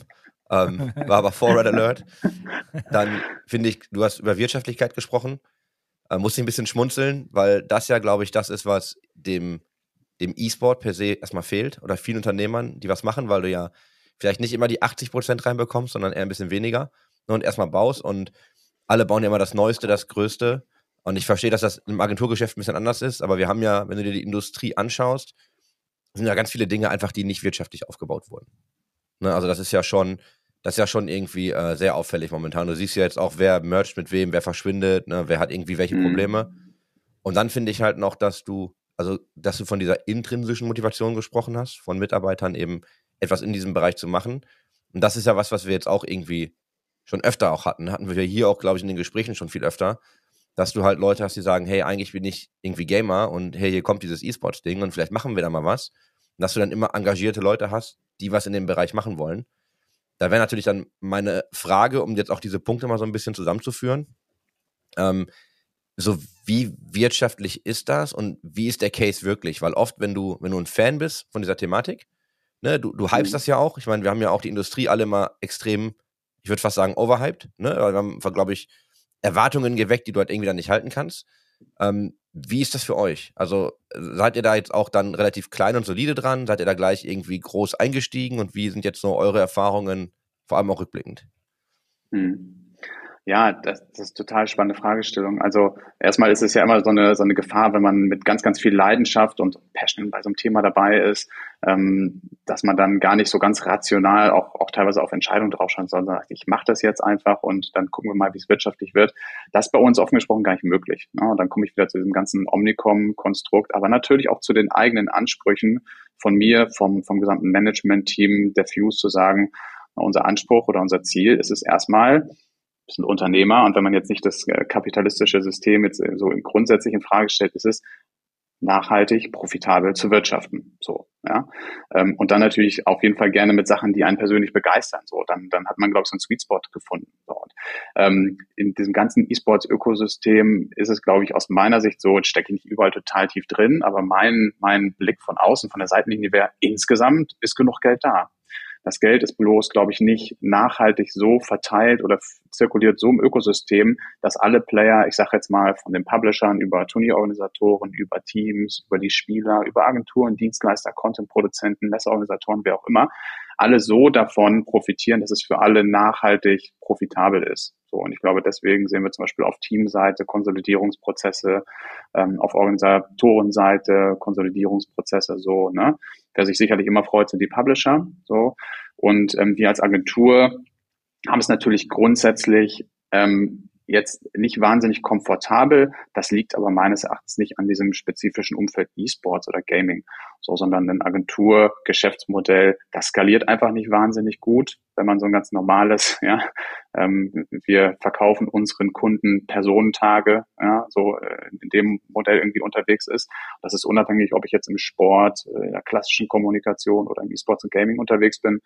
Speaker 3: War aber vor Red Alert. Dann finde ich, du hast über Wirtschaftlichkeit gesprochen. Musste ich ein bisschen schmunzeln, weil das ja, glaube ich, das ist, was dem E-Sport per se erstmal fehlt oder vielen Unternehmern, die was machen, weil du ja vielleicht nicht immer die 80% reinbekommst, sondern eher ein bisschen weniger und erstmal baust und alle bauen ja immer das Neueste, das Größte und ich verstehe, dass das im Agenturgeschäft ein bisschen anders ist, aber wir haben ja, wenn du dir die Industrie anschaust, sind ja ganz viele Dinge einfach, die nicht wirtschaftlich aufgebaut wurden. Ne, also das ist ja schon irgendwie sehr auffällig momentan. Du siehst ja jetzt auch, wer mercht mit wem, wer verschwindet, ne, wer hat irgendwie welche Probleme und dann finde ich halt noch, dass du von dieser intrinsischen Motivation gesprochen hast, von Mitarbeitern eben etwas in diesem Bereich zu machen. Und das ist ja was wir jetzt auch irgendwie schon öfter auch hatten. Hatten wir hier auch, glaube ich, in den Gesprächen schon viel öfter, dass du halt Leute hast, die sagen, hey, eigentlich bin ich irgendwie Gamer und hey, hier kommt dieses E-Sports-Ding und vielleicht machen wir da mal was. Und dass du dann immer engagierte Leute hast, die was in dem Bereich machen wollen. Da wäre natürlich dann meine Frage, um jetzt auch diese Punkte mal so ein bisschen zusammenzuführen, so wie wirtschaftlich ist das und wie ist der Case wirklich? Weil oft, wenn du ein Fan bist von dieser Thematik, ne, du hypst das ja auch. Ich meine, wir haben ja auch die Industrie alle mal extrem, ich würde fast sagen, overhyped. Ne? Wir haben, glaube ich, Erwartungen geweckt, die du halt irgendwie dann nicht halten kannst. Wie ist das für euch? Also seid ihr da jetzt auch dann relativ klein und solide dran? Seid ihr da gleich irgendwie groß eingestiegen? Und wie sind jetzt so eure Erfahrungen, vor allem auch rückblickend?
Speaker 4: Ja, das ist total spannende Fragestellung. Also erstmal ist es ja immer so eine Gefahr, wenn man mit ganz, ganz viel Leidenschaft und Passion bei so einem Thema dabei ist, dass man dann gar nicht so ganz rational auch teilweise auf Entscheidungen draufschauen soll, sondern sagt, ich mache das jetzt einfach und dann gucken wir mal, wie es wirtschaftlich wird. Das ist bei uns offen gesprochen gar nicht möglich. Ne? Und dann komme ich wieder zu diesem ganzen Omnicom-Konstrukt, aber natürlich auch zu den eigenen Ansprüchen von mir, vom gesamten Management-Team der Fuse zu sagen, unser Anspruch oder unser Ziel ist es erstmal, sind Unternehmer und wenn man jetzt nicht das kapitalistische System jetzt so grundsätzlich in Frage stellt, ist es nachhaltig, profitabel zu wirtschaften. So, ja. Und dann natürlich auf jeden Fall gerne mit Sachen, die einen persönlich begeistern. So, dann hat man, glaube ich, so einen Sweet Spot gefunden. So, und, in diesem ganzen E-Sports-Ökosystem ist es, glaube ich, aus meiner Sicht so, jetzt stecke ich nicht überall total tief drin, aber mein Blick von außen, von der Seitenlinie wäre, insgesamt ist genug Geld da. Das Geld ist bloß, glaube ich, nicht nachhaltig so verteilt oder zirkuliert so im Ökosystem, dass alle Player, ich sage jetzt mal von den Publishern über Turnierorganisatoren, über Teams, über die Spieler, über Agenturen, Dienstleister, Content-Produzenten, Messeorganisatoren, wer auch immer, alle so davon profitieren, dass es für alle nachhaltig profitabel ist. So, und ich glaube, deswegen sehen wir zum Beispiel auf Teamseite Konsolidierungsprozesse, auf Organisatorenseite Konsolidierungsprozesse, so, ne? Wer sich sicherlich immer freut, sind die Publisher, so. Und wir als Agentur haben es natürlich grundsätzlich jetzt nicht wahnsinnig komfortabel. Das liegt aber meines Erachtens nicht an diesem spezifischen Umfeld E-Sports oder Gaming, so, sondern ein Agentur-Geschäftsmodell, das skaliert einfach nicht wahnsinnig gut, wenn man so ein ganz normales, ja, wir verkaufen unseren Kunden Personentage, ja, so in dem Modell irgendwie unterwegs ist. Das ist unabhängig, ob ich jetzt im Sport, in der klassischen Kommunikation oder im E-Sports und Gaming unterwegs bin.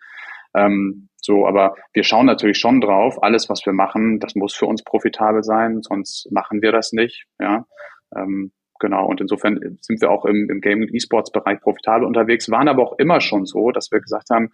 Speaker 4: So, aber wir schauen natürlich schon drauf, alles, was wir machen, das muss für uns profitabel sein, sonst machen wir das nicht, ja. Genau, und insofern sind wir auch im Gaming- und E-Sports-Bereich profitabel unterwegs, waren aber auch immer schon so, dass wir gesagt haben,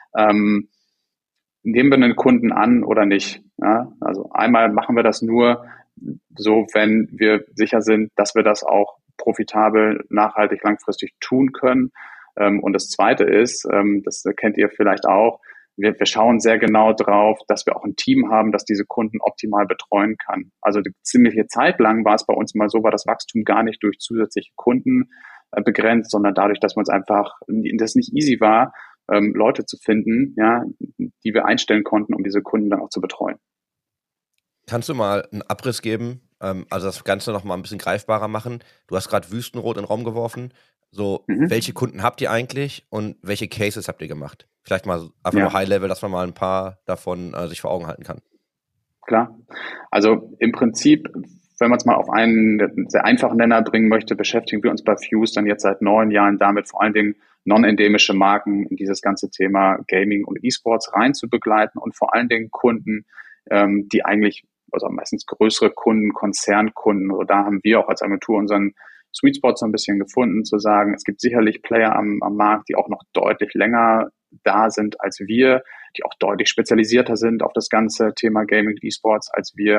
Speaker 4: nehmen wir einen Kunden an oder nicht. Ja? Also einmal machen wir das nur so, wenn wir sicher sind, dass wir das auch profitabel, nachhaltig, langfristig tun können. Und das Zweite ist, das kennt ihr vielleicht auch, wir schauen sehr genau drauf, dass wir auch ein Team haben, das diese Kunden optimal betreuen kann. Also eine ziemliche Zeit lang war es bei uns mal so, war das Wachstum gar nicht durch zusätzliche Kunden begrenzt, sondern dadurch, dass man es einfach, das nicht easy war, Leute zu finden, ja, die wir einstellen konnten, um diese Kunden dann auch zu betreuen.
Speaker 3: Kannst du mal einen Abriss geben, also das Ganze noch mal ein bisschen greifbarer machen? Du hast gerade Wüstenrot in den Raum geworfen. So, welche Kunden habt ihr eigentlich und welche Cases habt ihr gemacht? Vielleicht mal einfach nur High-Level, dass man mal ein paar davon sich vor Augen halten kann.
Speaker 4: Klar. Also im Prinzip, wenn man es mal auf einen sehr einfachen Nenner bringen möchte, beschäftigen wir uns bei Fuse dann jetzt seit 9 Jahren damit, vor allen Dingen non-endemische Marken in dieses ganze Thema Gaming und E-Sports rein zu begleiten und vor allen Dingen Kunden, die eigentlich, also meistens größere Kunden, Konzernkunden, also da haben wir auch als Agentur unseren Sweet Spot so ein bisschen gefunden, zu sagen, es gibt sicherlich Player am Markt, die auch noch deutlich länger da sind als wir, die auch deutlich spezialisierter sind auf das ganze Thema Gaming und E-Sports als wir.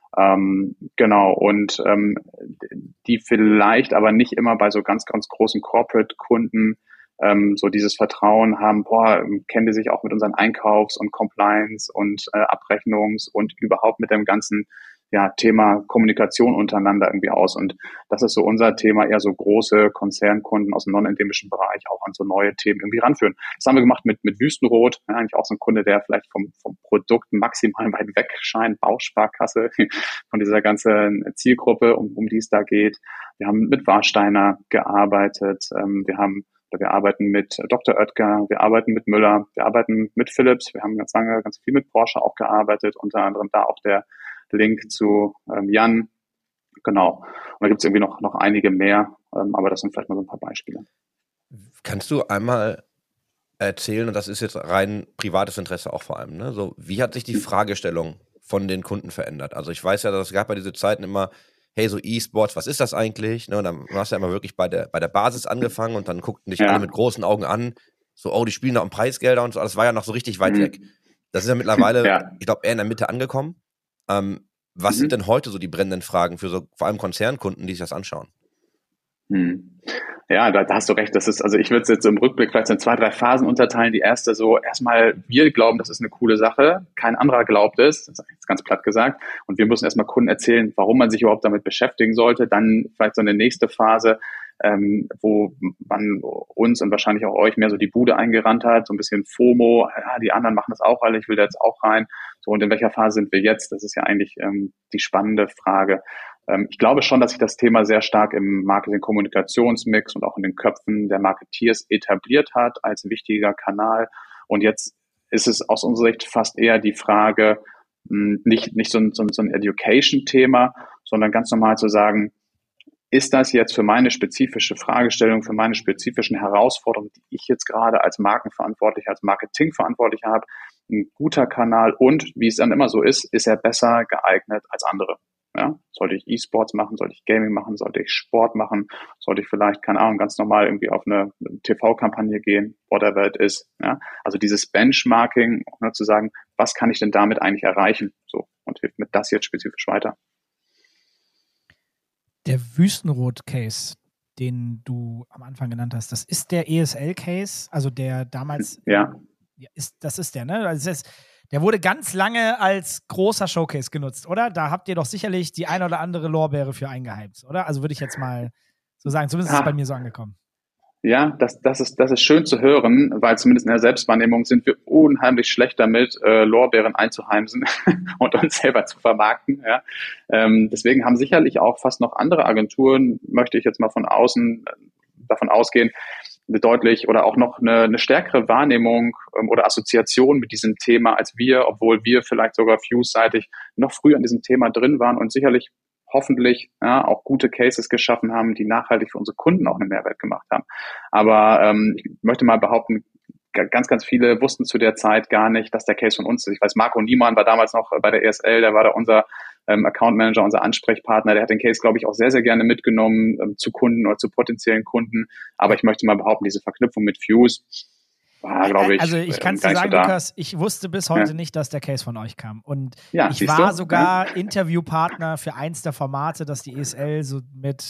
Speaker 4: Genau, und die vielleicht aber nicht immer bei so ganz, ganz großen Corporate-Kunden so dieses Vertrauen haben, kennen die sich auch mit unseren Einkaufs- und Compliance- und Abrechnungs- und überhaupt mit dem ganzen Thema Kommunikation untereinander irgendwie aus. Und das ist so unser Thema, eher so große Konzernkunden aus dem non-endemischen Bereich auch an so neue Themen irgendwie ranführen. Das haben wir gemacht mit Wüstenrot, eigentlich auch so ein Kunde, der vielleicht vom Produkt maximal weit weg scheint, Bausparkasse von dieser ganzen Zielgruppe, um die es da geht. Wir haben mit Warsteiner gearbeitet, wir arbeiten mit Dr. Oetker, wir arbeiten mit Müller, wir arbeiten mit Philips, wir haben ganz lange ganz viel mit Porsche auch gearbeitet, unter anderem da auch der Link zu Jan, genau. Und da gibt es irgendwie noch einige mehr, aber das sind vielleicht mal so ein paar Beispiele.
Speaker 3: Kannst du einmal erzählen, und das ist jetzt rein privates Interesse auch vor allem, ne? So, wie hat sich die Fragestellung von den Kunden verändert? Also ich weiß ja, dass es gab bei diese Zeiten immer, hey, so E-Sports, was ist das eigentlich? Ne, und dann hast du ja immer wirklich bei der Basis angefangen und dann guckten dich alle mit großen Augen an, so, oh, die spielen da um Preisgelder und so, das war ja noch so richtig weit weg. Das ist ja mittlerweile, ich glaube, eher in der Mitte angekommen. Was sind denn heute so die brennenden Fragen für so vor allem Konzernkunden, die sich das anschauen?
Speaker 4: Ja, da hast du recht. Das ist, also ich würde es jetzt im Rückblick vielleicht in 2, 3 Phasen unterteilen. Die erste so, erstmal, wir glauben, das ist eine coole Sache. Kein anderer glaubt es. Das ist ganz platt gesagt. Und wir müssen erstmal Kunden erzählen, warum man sich überhaupt damit beschäftigen sollte. Dann vielleicht so eine nächste Phase, wo man uns und wahrscheinlich auch euch mehr so die Bude eingerannt hat. So ein bisschen FOMO. Ja, die anderen machen das auch alle. Ich will da jetzt auch rein. So, und in welcher Phase sind wir jetzt? Das ist ja eigentlich die spannende Frage. Ich glaube schon, dass sich das Thema sehr stark im Marketing-Kommunikationsmix und auch in den Köpfen der Marketeers etabliert hat als wichtiger Kanal. Und jetzt ist es aus unserer Sicht fast eher die Frage, nicht so ein Education-Thema, sondern ganz normal zu sagen, ist das jetzt für meine spezifische Fragestellung, für meine spezifischen Herausforderungen, die ich jetzt gerade als Markenverantwortlicher, als Marketingverantwortlicher habe, ein guter Kanal und, wie es dann immer so ist er besser geeignet als andere. Ja, sollte ich E-Sports machen, sollte ich Gaming machen, sollte ich Sport machen, sollte ich vielleicht, keine Ahnung, ganz normal irgendwie auf eine TV-Kampagne gehen, whatever it is. Ja, also dieses Benchmarking, ne, zu sagen, was kann ich denn damit eigentlich erreichen? So, und hilft mir das jetzt spezifisch weiter.
Speaker 2: Der Wüstenrot-Case, den du am Anfang genannt hast, das ist der ESL-Case, also der damals. Das ist der, ne? Also der wurde ganz lange als großer Showcase genutzt, oder? Da habt ihr doch sicherlich die eine oder andere Lorbeere für eingeheimst, oder? Also würde ich jetzt mal so sagen, zumindest ist es bei mir so angekommen.
Speaker 4: Ja, das ist schön zu hören, weil zumindest in der Selbstwahrnehmung sind wir unheimlich schlecht damit, Lorbeeren einzuheimsen und uns selber zu vermarkten. Ja. Deswegen haben sicherlich auch fast noch andere Agenturen, möchte ich jetzt mal von außen davon ausgehen, deutlich oder auch noch eine stärkere Wahrnehmung oder Assoziation mit diesem Thema als wir, obwohl wir vielleicht sogar Fuse-seitig noch früher an diesem Thema drin waren und sicherlich hoffentlich auch gute Cases geschaffen haben, die nachhaltig für unsere Kunden auch einen Mehrwert gemacht haben. Aber ich möchte mal behaupten, ganz, ganz viele wussten zu der Zeit gar nicht, dass der Case von uns ist. Ich weiß, Marco Niemann war damals noch bei der ESL, der war da unser Account Manager, unser Ansprechpartner, der hat den Case, glaube ich, auch sehr, sehr gerne mitgenommen zu Kunden oder zu potenziellen Kunden. Aber ich möchte mal behaupten, diese Verknüpfung mit Fuse war, glaube ich,
Speaker 2: also ich kann es dir sagen, Lukas, ich wusste bis heute nicht, dass der Case von euch kam. Und ich war sogar Interviewpartner für eins der Formate, das die ESL so mit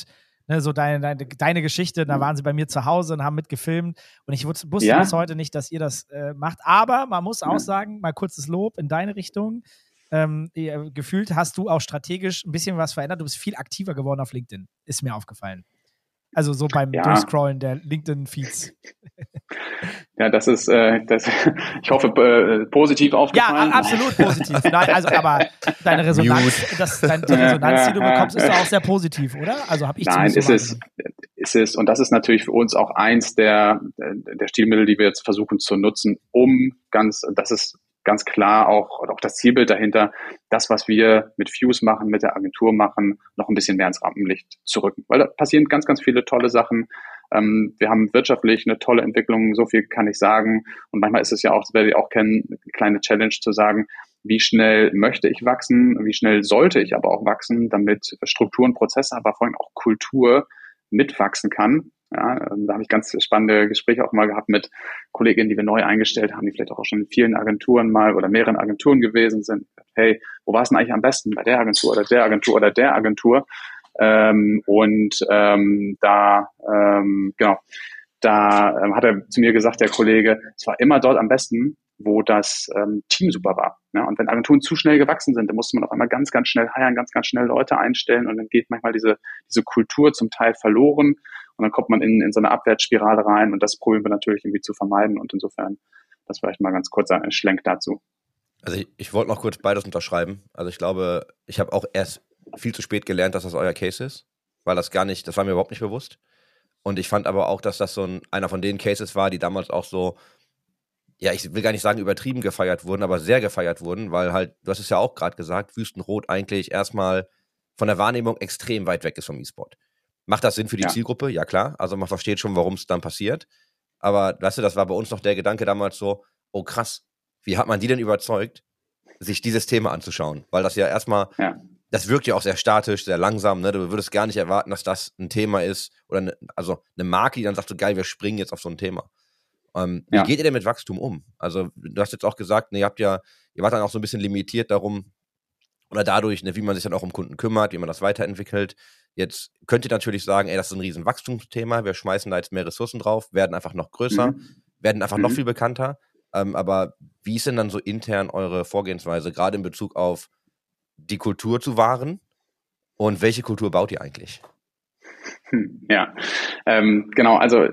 Speaker 2: ne, so deine Geschichte, da waren sie bei mir zu Hause und haben mitgefilmt und ich wusste bis heute nicht, dass ihr das macht, aber man muss auch sagen, mal kurzes Lob in deine Richtung, gefühlt hast du auch strategisch ein bisschen was verändert, du bist viel aktiver geworden auf LinkedIn, ist mir aufgefallen. Also so beim Durchscrollen der LinkedIn-Feeds.
Speaker 4: Ja, das ist, ich hoffe, positiv aufgefallen.
Speaker 2: Ja, absolut positiv. Nein, also, aber deine Resonanz, die Resonanz, die du bekommst, ist doch auch sehr positiv, oder? Also habe ich zumindest so
Speaker 4: ist es. Und das ist natürlich für uns auch eins der Stilmittel, die wir jetzt versuchen zu nutzen, das ist ganz klar auch das Zielbild dahinter, das, was wir mit Fuse machen, mit der Agentur machen, noch ein bisschen mehr ins Rampenlicht zu rücken. Weil da passieren ganz, ganz viele tolle Sachen. Wir haben wirtschaftlich eine tolle Entwicklung, so viel kann ich sagen. Und manchmal ist es ja auch, das werdet ihr auch kennen, eine kleine Challenge zu sagen, wie schnell möchte ich wachsen, wie schnell sollte ich aber auch wachsen, damit Strukturen, Prozesse, aber vor allem auch Kultur mitwachsen kann. Ja, da habe ich ganz spannende Gespräche auch mal gehabt mit Kolleginnen, die wir neu eingestellt haben, die vielleicht auch schon in vielen Agenturen mal oder mehreren Agenturen gewesen sind. Hey, wo war es denn eigentlich am besten? Bei der Agentur oder der Agentur oder der Agentur? Da hat er zu mir gesagt, der Kollege, es war immer dort am besten, wo das Team super war. Ja, und wenn Agenturen zu schnell gewachsen sind, dann musste man auf einmal ganz, ganz schnell hiren, ganz, ganz schnell Leute einstellen und dann geht manchmal diese Kultur zum Teil verloren und dann kommt man in so eine Abwärtsspirale rein und das probieren wir natürlich irgendwie zu vermeiden und insofern, das vielleicht mal ganz kurzer Schlenk dazu.
Speaker 3: Also ich wollte noch kurz beides unterschreiben. Also ich glaube, ich habe auch erst viel zu spät gelernt, dass das euer Case ist, weil das war mir überhaupt nicht bewusst. Und ich fand aber auch, dass das so einer von den Cases war, die damals auch so, ja, ich will gar nicht sagen übertrieben gefeiert wurden, aber sehr gefeiert wurden, weil halt, du hast es ja auch gerade gesagt, Wüstenrot eigentlich erstmal von der Wahrnehmung extrem weit weg ist vom E-Sport. Macht das Sinn für die Zielgruppe? Ja, klar. Also man versteht schon, warum es dann passiert. Aber weißt du, das war bei uns noch der Gedanke damals so, oh krass, wie hat man die denn überzeugt, sich dieses Thema anzuschauen? Weil das ja erstmal, das wirkt ja auch sehr statisch, sehr langsam, ne? Du würdest gar nicht erwarten, dass das ein Thema ist oder eine Marke, die dann sagt so, geil, wir springen jetzt auf so ein Thema. Wie geht ihr denn mit Wachstum um? Also du hast jetzt auch gesagt, ne, ihr wart dann auch so ein bisschen limitiert darum oder dadurch, ne, wie man sich dann auch um Kunden kümmert, wie man das weiterentwickelt. Jetzt könnt ihr natürlich sagen, ey, das ist ein riesen Wachstumsthema, wir schmeißen da jetzt mehr Ressourcen drauf, werden einfach noch größer, werden einfach noch viel bekannter. Aber wie ist denn dann so intern eure Vorgehensweise, gerade in Bezug auf die Kultur zu wahren und welche Kultur baut ihr eigentlich?
Speaker 4: Ja, genau, also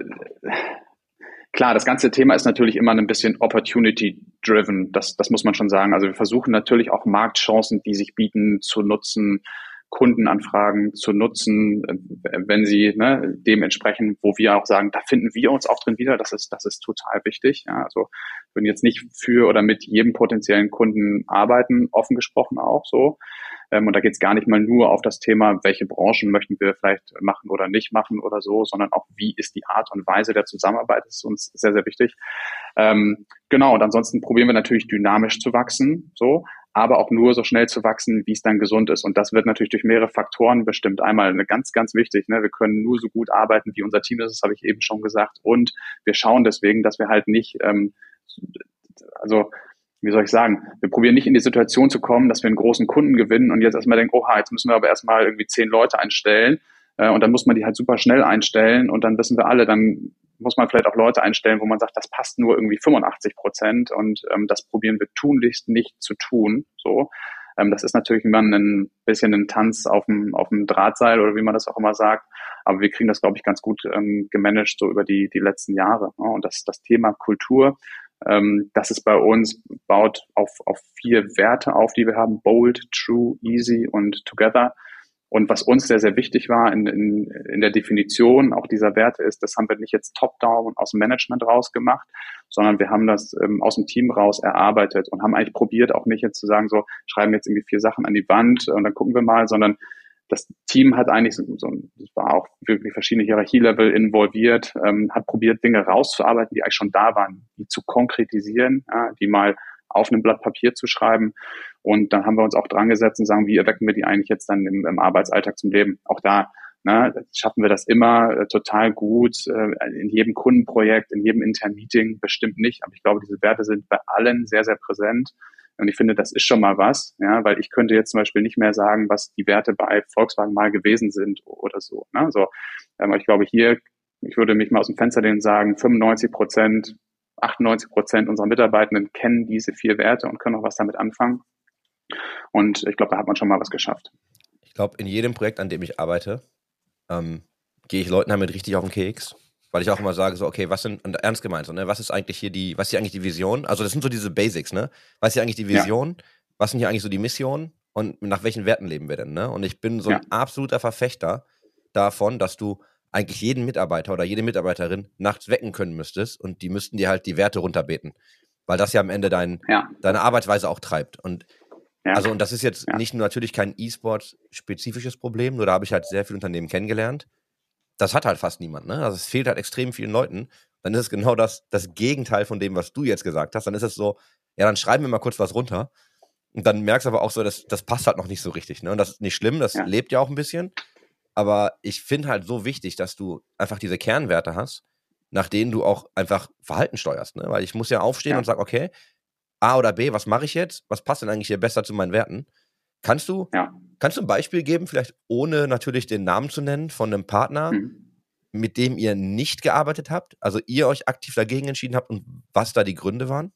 Speaker 4: klar, das ganze Thema ist natürlich immer ein bisschen opportunity-driven, das muss man schon sagen. Also wir versuchen natürlich auch Marktchancen, die sich bieten, zu nutzen, Kundenanfragen zu nutzen, wenn sie dem entsprechen, wo wir auch sagen, da finden wir uns auch drin wieder, das ist total wichtig. Ja, also wir würden jetzt nicht für oder mit jedem potenziellen Kunden arbeiten, offen gesprochen auch so. Und da geht es gar nicht mal nur auf das Thema, welche Branchen möchten wir vielleicht machen oder nicht machen oder so, sondern auch, wie ist die Art und Weise der Zusammenarbeit, das ist uns sehr, sehr wichtig. Genau, und ansonsten probieren wir natürlich dynamisch zu wachsen, so, aber auch nur so schnell zu wachsen, wie es dann gesund ist. Und das wird natürlich durch mehrere Faktoren bestimmt. Einmal ganz, ganz wichtig, wir können nur so gut arbeiten, wie unser Team ist, das habe ich eben schon gesagt. Und wir schauen deswegen, dass wir halt nicht, wie soll ich sagen, wir probieren nicht in die Situation zu kommen, dass wir einen großen Kunden gewinnen und jetzt erstmal denken, oha, jetzt müssen wir aber erstmal irgendwie 10 Leute einstellen und dann muss man die halt super schnell einstellen und dann wissen wir alle, dann muss man vielleicht auch Leute einstellen, wo man sagt, das passt nur irgendwie 85% und das probieren wir tunlichst nicht zu tun. So, das ist natürlich immer ein bisschen ein Tanz auf dem Drahtseil oder wie man das auch immer sagt, aber wir kriegen das, glaube ich, ganz gut gemanagt so über die letzten Jahre. Ja? Und das Thema Kultur, das ist bei uns, baut auf 4 Werte auf, die wir haben: Bold, True, Easy und Together. Und was uns sehr, sehr wichtig war in der Definition auch dieser Werte ist, das haben wir nicht jetzt top-down und aus dem Management raus gemacht, sondern wir haben das aus dem Team raus erarbeitet und haben eigentlich probiert, auch nicht jetzt zu sagen, so schreiben jetzt irgendwie 4 Sachen an die Wand und dann gucken wir mal, sondern das Team hat eigentlich das war auch wirklich verschiedene Hierarchielevel involviert, hat probiert, Dinge rauszuarbeiten, die eigentlich schon da waren, die zu konkretisieren, die mal auf einem Blatt Papier zu schreiben. Und dann haben wir uns auch dran gesetzt und sagen, wie erwecken wir die eigentlich jetzt dann im Arbeitsalltag zum Leben? Auch da schaffen wir das immer total gut, in jedem Kundenprojekt, in jedem internen Meeting bestimmt nicht. Aber ich glaube, diese Werte sind bei allen sehr, sehr präsent. Und ich finde, das ist schon mal was, ja, weil ich könnte jetzt zum Beispiel nicht mehr sagen, was die Werte bei Volkswagen mal gewesen sind oder so. Ne? So, ich glaube, ich würde mich mal aus dem Fenster lehnen und sagen, 95%, 98% unserer Mitarbeitenden kennen diese 4 Werte und können auch was damit anfangen. Und ich glaube, da hat man schon mal was geschafft.
Speaker 3: Ich glaube, in jedem Projekt, an dem ich arbeite, gehe ich Leuten damit richtig auf den Keks, weil ich auch immer sage, so, okay, und ernst gemeint, so, ne, was ist eigentlich eigentlich die Vision? Also das sind so diese Basics, ne? Was ist hier eigentlich die Vision? Ja. Was sind hier eigentlich so die Missionen? Und nach welchen Werten leben wir denn, ne? Und ich bin so ein absoluter Verfechter davon, dass du eigentlich jeden Mitarbeiter oder jede Mitarbeiterin nachts wecken können müsstest und die müssten dir halt die Werte runterbeten, weil das ja am Ende deine Arbeitsweise auch treibt. Und also, und das ist jetzt nicht nur natürlich kein E-Sport-spezifisches Problem, nur da habe ich halt sehr viele Unternehmen kennengelernt. Das hat halt fast niemand, ne? Also es fehlt halt extrem vielen Leuten. Dann ist es genau das Gegenteil von dem, was du jetzt gesagt hast. Dann ist es so, ja, dann schreiben wir mal kurz was runter. Und dann merkst du aber auch so, das passt halt noch nicht so richtig, ne? Und das ist nicht schlimm, das lebt ja auch ein bisschen. Aber ich finde halt so wichtig, dass du einfach diese Kernwerte hast, nach denen du auch einfach Verhalten steuerst, ne? Weil ich muss ja aufstehen und sagen, okay, A oder B, was mache ich jetzt? Was passt denn eigentlich hier besser zu meinen Werten? Kannst du ein Beispiel geben, vielleicht ohne natürlich den Namen zu nennen, von einem Partner, mit dem ihr nicht gearbeitet habt? Also ihr euch aktiv dagegen entschieden habt und was da die Gründe waren?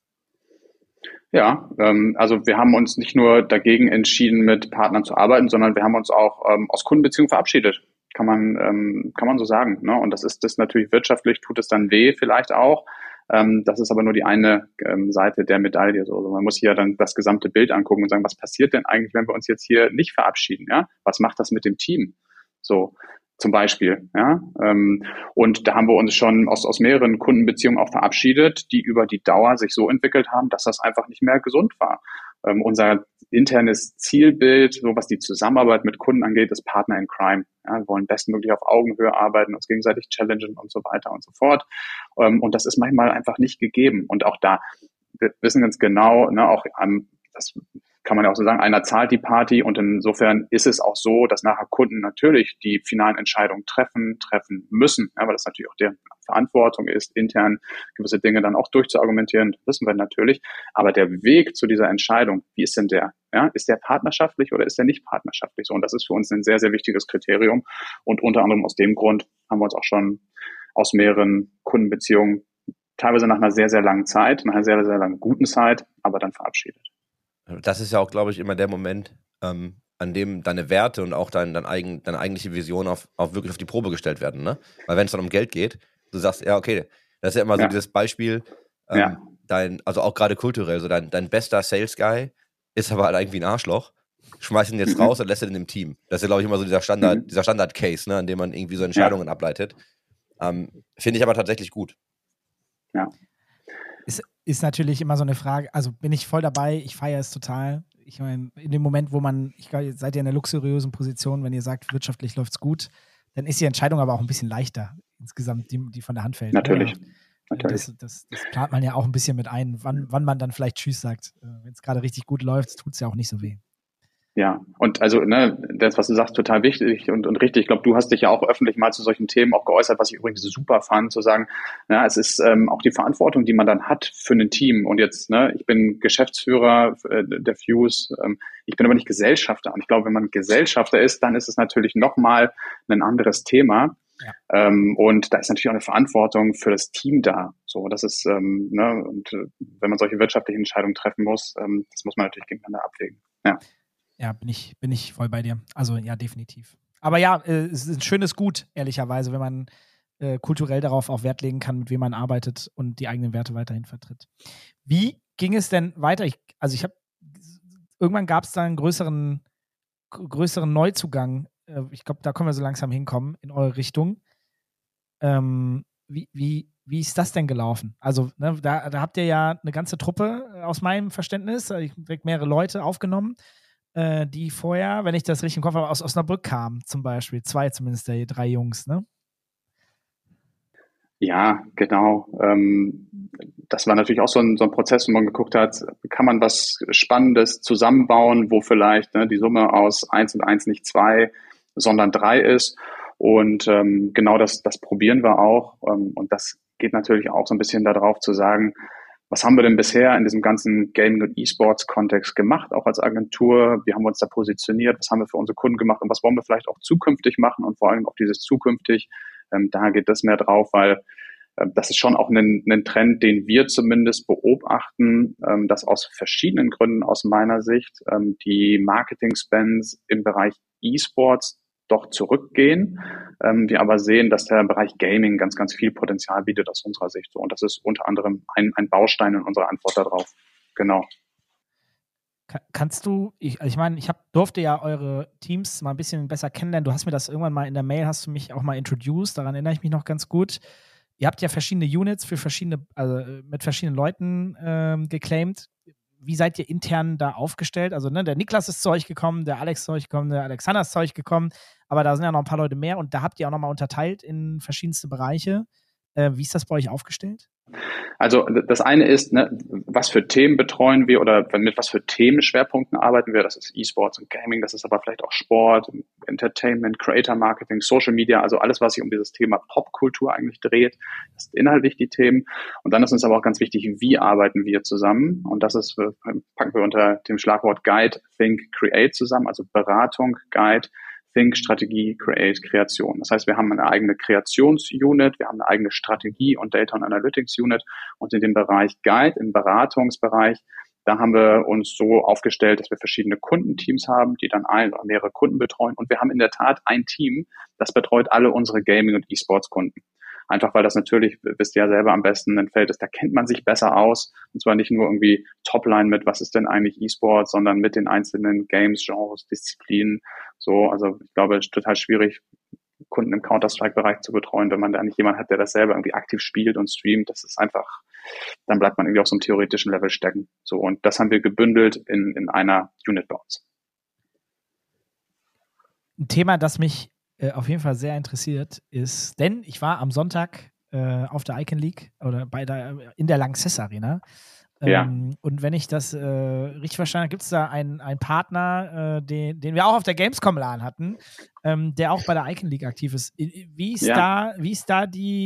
Speaker 4: Ja, also wir haben uns nicht nur dagegen entschieden, mit Partnern zu arbeiten, sondern wir haben uns auch aus Kundenbeziehungen verabschiedet. Kann man so sagen. Ne? Und das natürlich wirtschaftlich, tut es dann weh vielleicht auch. Das ist aber nur die eine Seite der Medaille. So. Also man muss hier dann das gesamte Bild angucken und sagen, was passiert denn eigentlich, wenn wir uns jetzt hier nicht verabschieden? Ja? Was macht das mit dem Team? So zum Beispiel. Ja? Und da haben wir uns schon aus mehreren Kundenbeziehungen auch verabschiedet, die über die Dauer sich so entwickelt haben, dass das einfach nicht mehr gesund war. Unser internes Zielbild, so was die Zusammenarbeit mit Kunden angeht, ist Partner in Crime. Ja, wir wollen bestmöglich auf Augenhöhe arbeiten, uns gegenseitig challengen und so weiter und so fort. Und das ist manchmal einfach nicht gegeben. Und auch da, wir wissen ganz genau, ne, auch das kann man ja auch so sagen, einer zahlt die Party und insofern ist es auch so, dass nachher Kunden natürlich die finalen Entscheidungen treffen müssen, ja, weil das natürlich auch deren Verantwortung ist, intern gewisse Dinge dann auch durchzuargumentieren, wissen wir natürlich. Aber der Weg zu dieser Entscheidung, wie ist denn der? Ja, ist der partnerschaftlich oder ist der nicht partnerschaftlich? So, und das ist für uns ein sehr, sehr wichtiges Kriterium. Und unter anderem aus dem Grund haben wir uns auch schon aus mehreren Kundenbeziehungen teilweise nach einer sehr, sehr langen Zeit, nach einer sehr, sehr langen guten Zeit, aber dann verabschiedet.
Speaker 3: Das ist ja auch, glaube ich, immer der Moment, an dem deine Werte und auch deine eigentliche Vision wirklich auf die Probe gestellt werden, ne? Weil wenn es dann um Geld geht, du sagst, ja, okay, das ist ja immer so dieses Beispiel, also auch gerade kulturell, so dein bester Sales-Guy ist aber halt irgendwie ein Arschloch, schmeißt ihn jetzt raus und lässt ihn im Team. Das ist ja, glaube ich, immer so dieser Standard-Case, ne, an dem man irgendwie so Entscheidungen ableitet. Finde ich aber tatsächlich gut.
Speaker 4: Ja.
Speaker 2: Ist natürlich immer so eine Frage, also bin ich voll dabei, ich feiere es total. Ich meine, in dem Moment, wo ihr seid ja in der luxuriösen Position, wenn ihr sagt, wirtschaftlich läuft's gut, dann ist die Entscheidung aber auch ein bisschen leichter insgesamt, die von der Hand fällt.
Speaker 4: Natürlich.
Speaker 2: Das plant man ja auch ein bisschen mit ein, wann man dann vielleicht Tschüss sagt. Wenn es gerade richtig gut läuft, tut es ja auch nicht so weh.
Speaker 4: Ja, und also, ne, das, was du sagst, total wichtig und richtig. Ich glaube, du hast dich ja auch öffentlich mal zu solchen Themen auch geäußert, was ich übrigens super fand, zu sagen, na, es ist auch die Verantwortung, die man dann hat für ein Team. Und jetzt, ne, ich bin Geschäftsführer der Fuse, ich bin aber nicht Gesellschafter. Und ich glaube, wenn man Gesellschafter ist, dann ist es natürlich nochmal ein anderes Thema. Ja. Und da ist natürlich auch eine Verantwortung für das Team da. So, das ist, ne, und wenn man solche wirtschaftlichen Entscheidungen treffen muss, das muss man natürlich gegeneinander abwägen. Ja.
Speaker 2: Ja, bin ich voll bei dir. Also ja, definitiv. Aber ja, es ist ein schönes Gut, ehrlicherweise, wenn man kulturell darauf auch Wert legen kann, mit wem man arbeitet und die eigenen Werte weiterhin vertritt. Wie ging es denn weiter? Irgendwann gab es da einen größeren Neuzugang. Ich glaube, da können wir so langsam hinkommen in eure Richtung. Wie ist das denn gelaufen? Also, ne, da habt ihr ja eine ganze Truppe aus meinem Verständnis, direkt mehrere Leute aufgenommen, die vorher, wenn ich das richtig im Kopf habe, aus Osnabrück kamen, zum Beispiel. 2 zumindest, 3 Jungs, ne?
Speaker 4: Ja, genau. Das war natürlich auch so ein Prozess, wo man geguckt hat, kann man was Spannendes zusammenbauen, wo vielleicht die Summe aus 1 und 1 nicht 2, sondern 3 ist. Und genau das probieren wir auch. Und das geht natürlich auch so ein bisschen darauf zu sagen, was haben wir denn bisher in diesem ganzen Gaming- und E-Sports-Kontext gemacht, auch als Agentur? Wie haben wir uns da positioniert? Was haben wir für unsere Kunden gemacht? Und was wollen wir vielleicht auch zukünftig machen? Und vor allem auch dieses zukünftig, da geht das mehr drauf, weil das ist schon auch ein Trend, den wir zumindest beobachten, dass aus verschiedenen Gründen aus meiner Sicht die Marketing-Spends im Bereich E-Sports doch zurückgehen. Wir aber sehen, dass der Bereich Gaming ganz, ganz viel Potenzial bietet aus unserer Sicht. So. Und das ist unter anderem ein Baustein in unserer Antwort darauf. Genau.
Speaker 2: Kannst du, ich meine, durfte ja eure Teams mal ein bisschen besser kennenlernen. Du hast mir das irgendwann mal in der Mail, hast du mich auch mal introduced, daran erinnere ich mich noch ganz gut. Ihr habt ja verschiedene Units für mit verschiedenen Leuten geclaimed. Wie seid ihr intern da aufgestellt? Also, der Niklas ist zu euch gekommen, der Alex ist zu euch gekommen, der Alexander ist zu euch gekommen, aber da sind ja noch ein paar Leute mehr und da habt ihr auch nochmal unterteilt in verschiedenste Bereiche. Wie ist das bei euch aufgestellt?
Speaker 4: Also das eine ist, was für Themen betreuen wir oder mit was für Themenschwerpunkten arbeiten wir? Das ist E-Sports und Gaming, das ist aber vielleicht auch Sport, Entertainment, Creator Marketing, Social Media, also alles, was sich um dieses Thema Popkultur eigentlich dreht. Das sind inhaltlich die Themen. Und dann ist uns aber auch ganz wichtig, wie arbeiten wir zusammen? Und das ist, packen wir unter dem Schlagwort Guide, Think, Create zusammen, also Beratung, Guide, Think, Strategie, Create, Kreation. Das heißt, wir haben eine eigene Kreationsunit, wir haben eine eigene Strategie- und Data- und Analytics-Unit und in dem Bereich Guide, im Beratungsbereich, da haben wir uns so aufgestellt, dass wir verschiedene Kundenteams haben, die dann ein oder mehrere Kunden betreuen und wir haben in der Tat ein Team, das betreut alle unsere Gaming- und E-Sports-Kunden. Einfach weil das natürlich, wisst ihr ja selber am besten, ein Feld ist, da kennt man sich besser aus. Und zwar nicht nur irgendwie Topline mit, was ist denn eigentlich E-Sport, sondern mit den einzelnen Games, Genres, Disziplinen. So, also ich glaube, es ist total schwierig, Kunden im Counter-Strike-Bereich zu betreuen, wenn man da nicht jemanden hat, der das selber irgendwie aktiv spielt und streamt. Das ist einfach, dann bleibt man irgendwie auf so einem theoretischen Level stecken. So, und das haben wir gebündelt in einer Unit bei uns.
Speaker 2: Ein Thema, das mich auf jeden Fall sehr interessiert ist, denn ich war am Sonntag auf der Icon League oder in der Lanxess Arena.
Speaker 4: Ja.
Speaker 2: Und wenn ich das richtig verstanden habe, gibt es da einen Partner, den wir auch auf der Gamescom LAN hatten, der auch bei der Icon League aktiv ist. Wie ist da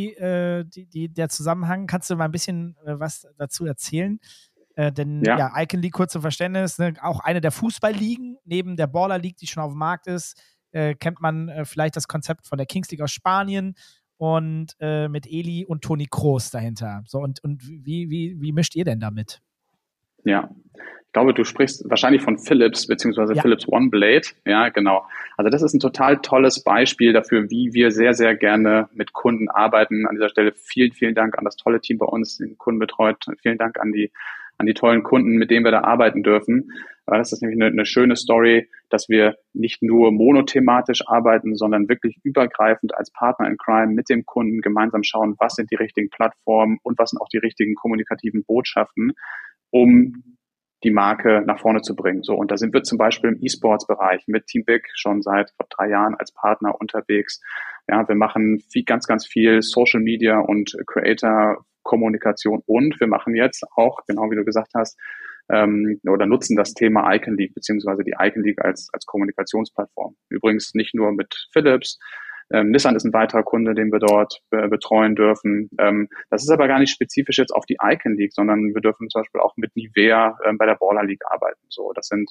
Speaker 2: der Zusammenhang? Kannst du mal ein bisschen was dazu erzählen? Denn Icon League, kurz zum Verständnis, auch eine der Fußballligen neben der Baller League, die schon auf dem Markt ist. Kennt man vielleicht das Konzept von der Kings League aus Spanien und mit Eli und Toni Kroos dahinter. So, und wie mischt ihr denn damit?
Speaker 4: Ja, ich glaube, du sprichst wahrscheinlich von Philips beziehungsweise Philips OneBlade. Ja, genau. Also das ist ein total tolles Beispiel dafür, wie wir sehr, sehr gerne mit Kunden arbeiten. An dieser Stelle vielen, vielen Dank an das tolle Team bei uns, den Kunden betreut. Vielen Dank an die tollen Kunden, mit denen wir da arbeiten dürfen. Das ist nämlich eine schöne Story, dass wir nicht nur monothematisch arbeiten, sondern wirklich übergreifend als Partner in Crime mit dem Kunden gemeinsam schauen, was sind die richtigen Plattformen und was sind auch die richtigen kommunikativen Botschaften, um die Marke nach vorne zu bringen. So, und da sind wir zum Beispiel im E-Sports-Bereich mit Team Big schon seit 3 Jahren als Partner unterwegs. Ja, wir machen ganz, ganz viel Social Media und Creator-Kommunikation und wir machen jetzt auch, genau wie du gesagt hast, oder nutzen das Thema Icon League beziehungsweise die Icon League als Kommunikationsplattform. Übrigens nicht nur mit Philips. Nissan ist ein weiterer Kunde, den wir dort betreuen dürfen. Das ist aber gar nicht spezifisch jetzt auf die Icon League, sondern wir dürfen zum Beispiel auch mit Nivea bei der Baller League arbeiten. So, das sind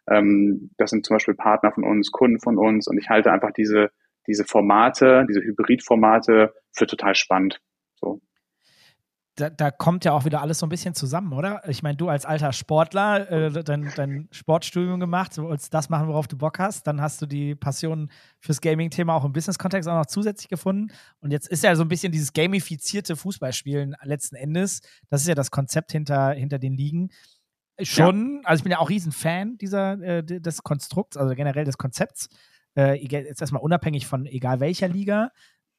Speaker 4: zum Beispiel Partner von uns, Kunden von uns und ich halte einfach diese Formate, diese Hybridformate für total spannend. So.
Speaker 2: Da kommt ja auch wieder alles so ein bisschen zusammen, oder? Ich meine, du als alter Sportler, dein Sportstudium gemacht, du wolltest das machen, worauf du Bock hast. Dann hast du die Passion fürs Gaming-Thema auch im Business-Kontext auch noch zusätzlich gefunden. Und jetzt ist ja so ein bisschen dieses gamifizierte Fußballspielen letzten Endes. Das ist ja das Konzept hinter den Ligen. Schon, also ich bin ja auch Riesenfan des Konstrukts, also generell des Konzepts. Jetzt erstmal unabhängig von egal welcher Liga.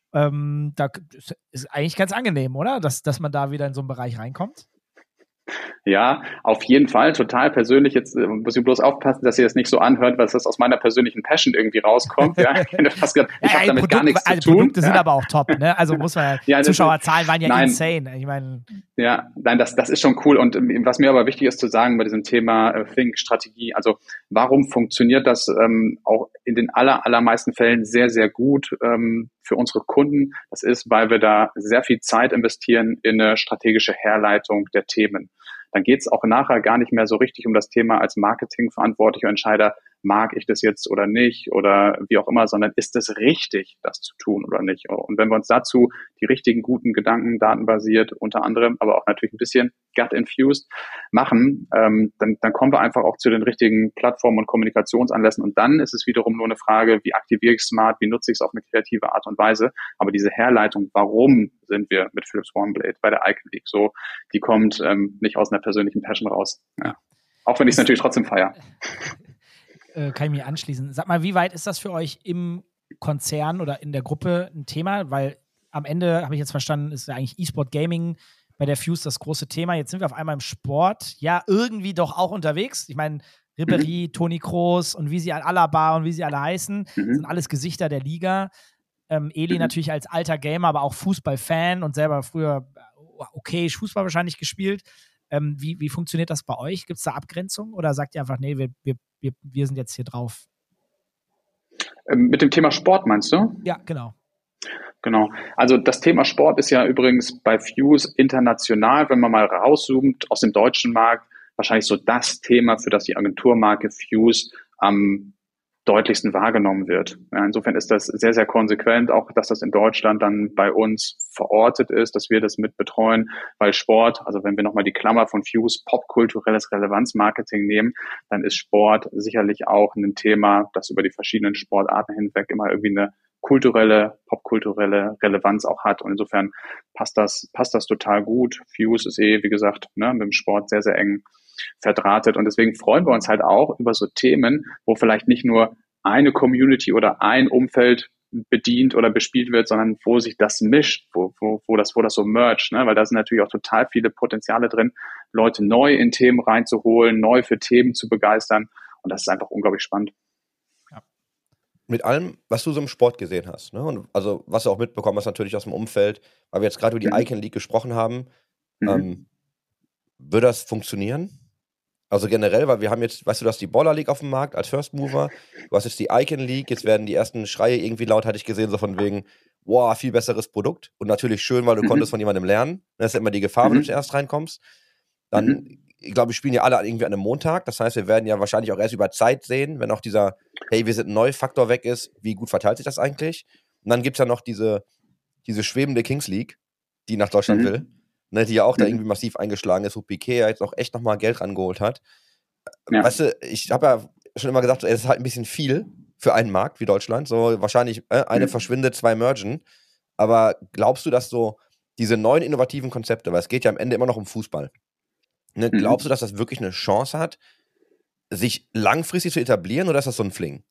Speaker 2: Da ist eigentlich ganz angenehm, oder? Dass man da wieder in so einen Bereich reinkommt.
Speaker 4: Ja, auf jeden Fall, total persönlich. Jetzt muss ich bloß aufpassen, dass ihr das nicht so anhört, weil das aus meiner persönlichen Passion irgendwie rauskommt. Ja, ich habe damit gar nichts zu tun.
Speaker 2: Produkte sind aber auch top, ne? Also muss man
Speaker 4: Ja,
Speaker 2: Zuschauerzahlen waren ja
Speaker 4: nein.
Speaker 2: insane. Ich meine,
Speaker 4: Ja, nein, das ist schon cool. Und was mir aber wichtig ist zu sagen bei diesem Thema Think-Strategie, also warum funktioniert das auch in den allermeisten Fällen sehr, sehr gut für unsere Kunden? Das ist, weil wir da sehr viel Zeit investieren in eine strategische Herleitung der Themen. Dann geht es auch nachher gar nicht mehr so richtig um das Thema als Marketingverantwortlicher Entscheider, mag ich das jetzt oder nicht oder wie auch immer, sondern ist es richtig, das zu tun oder nicht? Und wenn wir uns dazu die richtigen, guten Gedanken, datenbasiert unter anderem, aber auch natürlich ein bisschen gut-infused machen, dann kommen wir einfach auch zu den richtigen Plattformen und Kommunikationsanlässen. Und dann ist es wiederum nur eine Frage, wie aktiviere ich Smart, wie nutze ich es auf eine kreative Art und Weise. Aber diese Herleitung, warum sind wir mit Philips OneBlade bei der Icon League so, die kommt nicht aus einer persönlichen Passion raus. Ja. Auch wenn ich es natürlich trotzdem feiere.
Speaker 2: Kann ich mir anschließen. Sag mal, wie weit ist das für euch im Konzern oder in der Gruppe ein Thema? Weil am Ende, habe ich jetzt verstanden, ist ja eigentlich E-Sport Gaming bei der Fuse das große Thema. Jetzt sind wir auf einmal im Sport, ja, irgendwie doch auch unterwegs. Ich meine, Ribéry, Toni Kroos und wie sie Alaba und wie sie alle heißen, sind alles Gesichter der Liga. Eli natürlich als alter Gamer, aber auch Fußballfan und selber früher Fußball wahrscheinlich gespielt. Wie funktioniert das bei euch? Gibt es da Abgrenzung oder sagt ihr einfach, nee, wir sind jetzt hier drauf?
Speaker 4: Mit dem Thema Sport meinst du?
Speaker 2: Ja, genau.
Speaker 4: Genau. Also das Thema Sport ist ja übrigens bei Fuse international, wenn man mal rauszoomt aus dem deutschen Markt, wahrscheinlich so das Thema, für das die Agenturmarke Fuse am deutlichsten wahrgenommen wird. Ja, insofern ist das sehr, sehr konsequent, auch dass das in Deutschland dann bei uns verortet ist, dass wir das mit betreuen, weil Sport, also wenn wir nochmal die Klammer von Fuse popkulturelles Relevanzmarketing nehmen, dann ist Sport sicherlich auch ein Thema, das über die verschiedenen Sportarten hinweg immer irgendwie eine popkulturelle Relevanz auch hat. Und insofern passt das total gut. Fuse ist wie gesagt, mit dem Sport sehr, sehr eng verdrahtet. Und deswegen freuen wir uns halt auch über so Themen, wo vielleicht nicht nur eine Community oder ein Umfeld bedient oder bespielt wird, sondern wo sich das mischt, wo das so mergt, ne? Weil da sind natürlich auch total viele Potenziale drin, Leute neu in Themen reinzuholen, neu für Themen zu begeistern. Und das ist einfach unglaublich spannend.
Speaker 3: Mit allem, was du so im Sport gesehen hast, ne? Und also was du auch mitbekommen hast natürlich aus dem Umfeld, weil wir jetzt gerade über die Icon League gesprochen haben, würde das funktionieren? Also generell, weil wir haben jetzt, weißt du, hast die Baller League auf dem Markt als First Mover, du hast jetzt die Icon League, jetzt werden die ersten Schreie irgendwie laut, hatte ich gesehen, so von wegen, wow, viel besseres Produkt und natürlich schön, weil du konntest von jemandem lernen. Das ist ja immer die Gefahr, wenn du zuerst reinkommst. Dann, ich glaube, wir spielen ja alle irgendwie an einem Montag, das heißt, wir werden ja wahrscheinlich auch erst über Zeit sehen, wenn auch dieser, hey, wir sind neu Faktor weg ist, wie gut verteilt sich das eigentlich? Und dann gibt es ja noch diese schwebende Kings League, die nach Deutschland will. Ne, die ja auch da irgendwie massiv eingeschlagen ist, wo Piqué ja jetzt auch echt nochmal Geld rangeholt hat. Ja. Weißt du, ich habe ja schon immer gesagt, es ist halt ein bisschen viel für einen Markt wie Deutschland. So wahrscheinlich eine verschwindet, 2 mergen. Aber glaubst du, dass so diese neuen innovativen Konzepte, weil es geht ja am Ende immer noch um Fußball, ne, glaubst du, dass das wirklich eine Chance hat, sich langfristig zu etablieren oder ist das so ein Fling?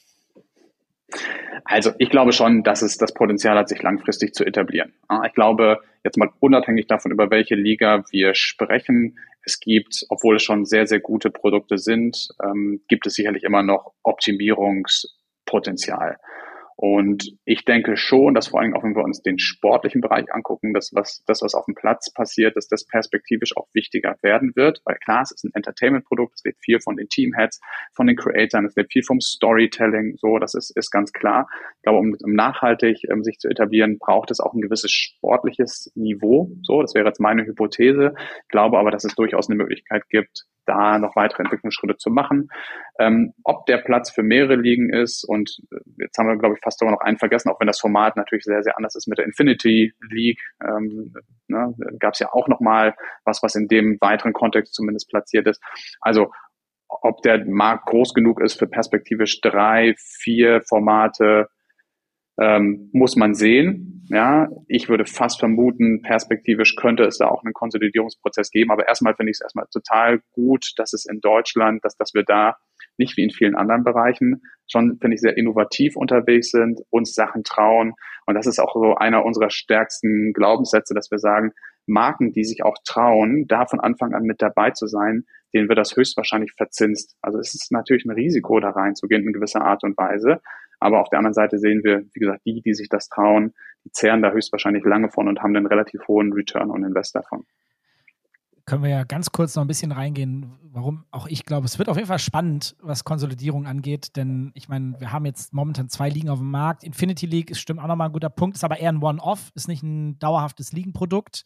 Speaker 4: Also ich glaube schon, dass es das Potenzial hat, sich langfristig zu etablieren. Ich glaube, jetzt mal unabhängig davon, über welche Liga wir sprechen, es gibt, obwohl es schon sehr, sehr gute Produkte sind, gibt es sicherlich immer noch Optimierungspotenzial. Und ich denke schon, dass vor allem auch, wenn wir uns den sportlichen Bereich angucken, was auf dem Platz passiert, dass das perspektivisch auch wichtiger werden wird. Weil klar, es ist ein Entertainment-Produkt, es lebt viel von den Teamheads, von den Creatoren, es lebt viel vom Storytelling, so, das ist ganz klar. Ich glaube, um nachhaltig sich zu etablieren, braucht es auch ein gewisses sportliches Niveau. So, das wäre jetzt meine Hypothese. Ich glaube aber, dass es durchaus eine Möglichkeit gibt, da noch weitere Entwicklungsschritte zu machen. Ob der Platz für mehrere Ligen ist, und jetzt haben wir, glaube ich, fast sogar noch einen vergessen, auch wenn das Format natürlich sehr, sehr anders ist mit der Infinity League, gab es ja auch nochmal was in dem weiteren Kontext zumindest platziert ist. Also ob der Markt groß genug ist für perspektivisch 3, 4 Formate, muss man sehen. Ja, ich würde fast vermuten, perspektivisch könnte es da auch einen Konsolidierungsprozess geben. Aber erstmal finde ich es erstmal total gut, dass es in Deutschland, dass wir da nicht wie in vielen anderen Bereichen schon, finde ich, sehr innovativ unterwegs sind, uns Sachen trauen. Und das ist auch so einer unserer stärksten Glaubenssätze, dass wir sagen, Marken, die sich auch trauen, da von Anfang an mit dabei zu sein, denen wird das höchstwahrscheinlich verzinst. Also es ist natürlich ein Risiko, da reinzugehen in gewisser Art und Weise. Aber auf der anderen Seite sehen wir, wie gesagt, die sich das trauen, die zehren da höchstwahrscheinlich lange von und haben einen relativ hohen Return on Invest davon.
Speaker 2: Können wir ja ganz kurz noch ein bisschen reingehen, warum auch ich glaube, es wird auf jeden Fall spannend, was Konsolidierung angeht, denn ich meine, wir haben jetzt momentan 2 Ligen auf dem Markt. Infinity League ist stimmt auch nochmal ein guter Punkt, ist aber eher ein One-Off, ist nicht ein dauerhaftes Ligenprodukt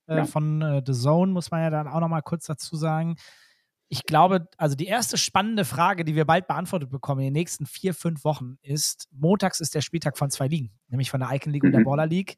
Speaker 2: von The Zone, muss man ja dann auch nochmal kurz dazu sagen. Ich glaube, also die erste spannende Frage, die wir bald beantwortet bekommen in den nächsten 4-5 Wochen ist, montags ist der Spieltag von 2 Ligen, nämlich von der Icon League und der Baller League.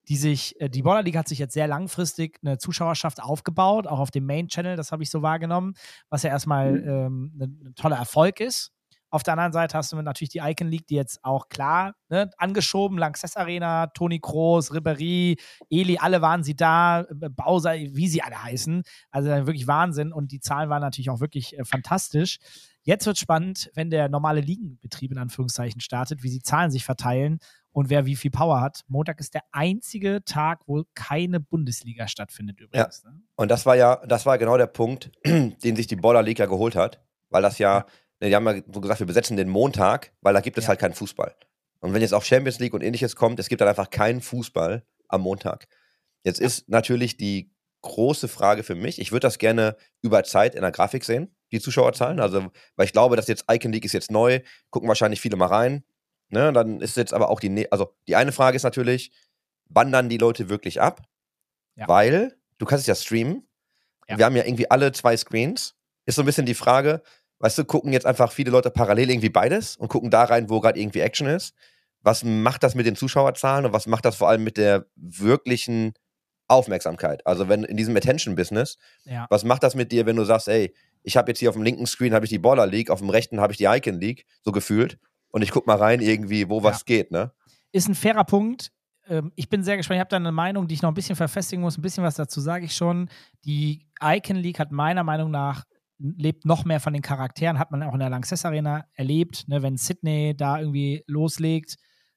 Speaker 2: Die Baller League hat sich jetzt sehr langfristig eine Zuschauerschaft aufgebaut, auch auf dem Main-Channel, das habe ich so wahrgenommen, was ja erstmal ein toller Erfolg ist. Auf der anderen Seite hast du natürlich die Icon League, die jetzt auch klar angeschoben, Lanxess Arena, Toni Kroos, Ribéry, Eli, alle waren sie da, Bowser, wie sie alle heißen. Also wirklich Wahnsinn und die Zahlen waren natürlich auch wirklich fantastisch. Jetzt wird spannend, wenn der normale Ligenbetrieb in Anführungszeichen startet, wie die Zahlen sich verteilen und wer wie viel Power hat. Montag ist der einzige Tag, wo keine Bundesliga stattfindet übrigens.
Speaker 3: Ja. Und das war genau der Punkt, den sich die Baller League ja geholt hat, weil das ja, die haben ja so gesagt, wir besetzen den Montag, weil da gibt es halt keinen Fußball. Und wenn jetzt auch Champions League und ähnliches kommt, es gibt dann einfach keinen Fußball am Montag. Jetzt ist natürlich die große Frage für mich, ich würde das gerne über Zeit in der Grafik sehen, die Zuschauerzahlen, also, weil ich glaube, dass jetzt Icon League ist jetzt neu, gucken wahrscheinlich viele mal rein, ne, dann ist jetzt aber auch die eine Frage ist natürlich, wandern die Leute wirklich ab? Ja. Weil, du kannst es ja streamen, wir haben ja irgendwie alle 2 Screens, ist so ein bisschen die Frage, weißt du, gucken jetzt einfach viele Leute parallel irgendwie beides und gucken da rein, wo gerade irgendwie Action ist. Was macht das mit den Zuschauerzahlen und was macht das vor allem mit der wirklichen Aufmerksamkeit? Also wenn in diesem Attention-Business, was macht das mit dir, wenn du sagst, ey, ich habe jetzt hier auf dem linken Screen habe ich die Baller League, auf dem rechten habe ich die Icon League, so gefühlt, und ich guck mal rein irgendwie, wo was geht, ne?
Speaker 2: Ist ein fairer Punkt. Ich bin sehr gespannt. Ich habe da eine Meinung, die ich noch ein bisschen verfestigen muss. Ein bisschen was dazu sage ich schon. Die Icon League hat meiner Meinung nach lebt noch mehr von den Charakteren, hat man auch in der Lanxess Arena erlebt, ne, wenn Sydney da irgendwie loslegt,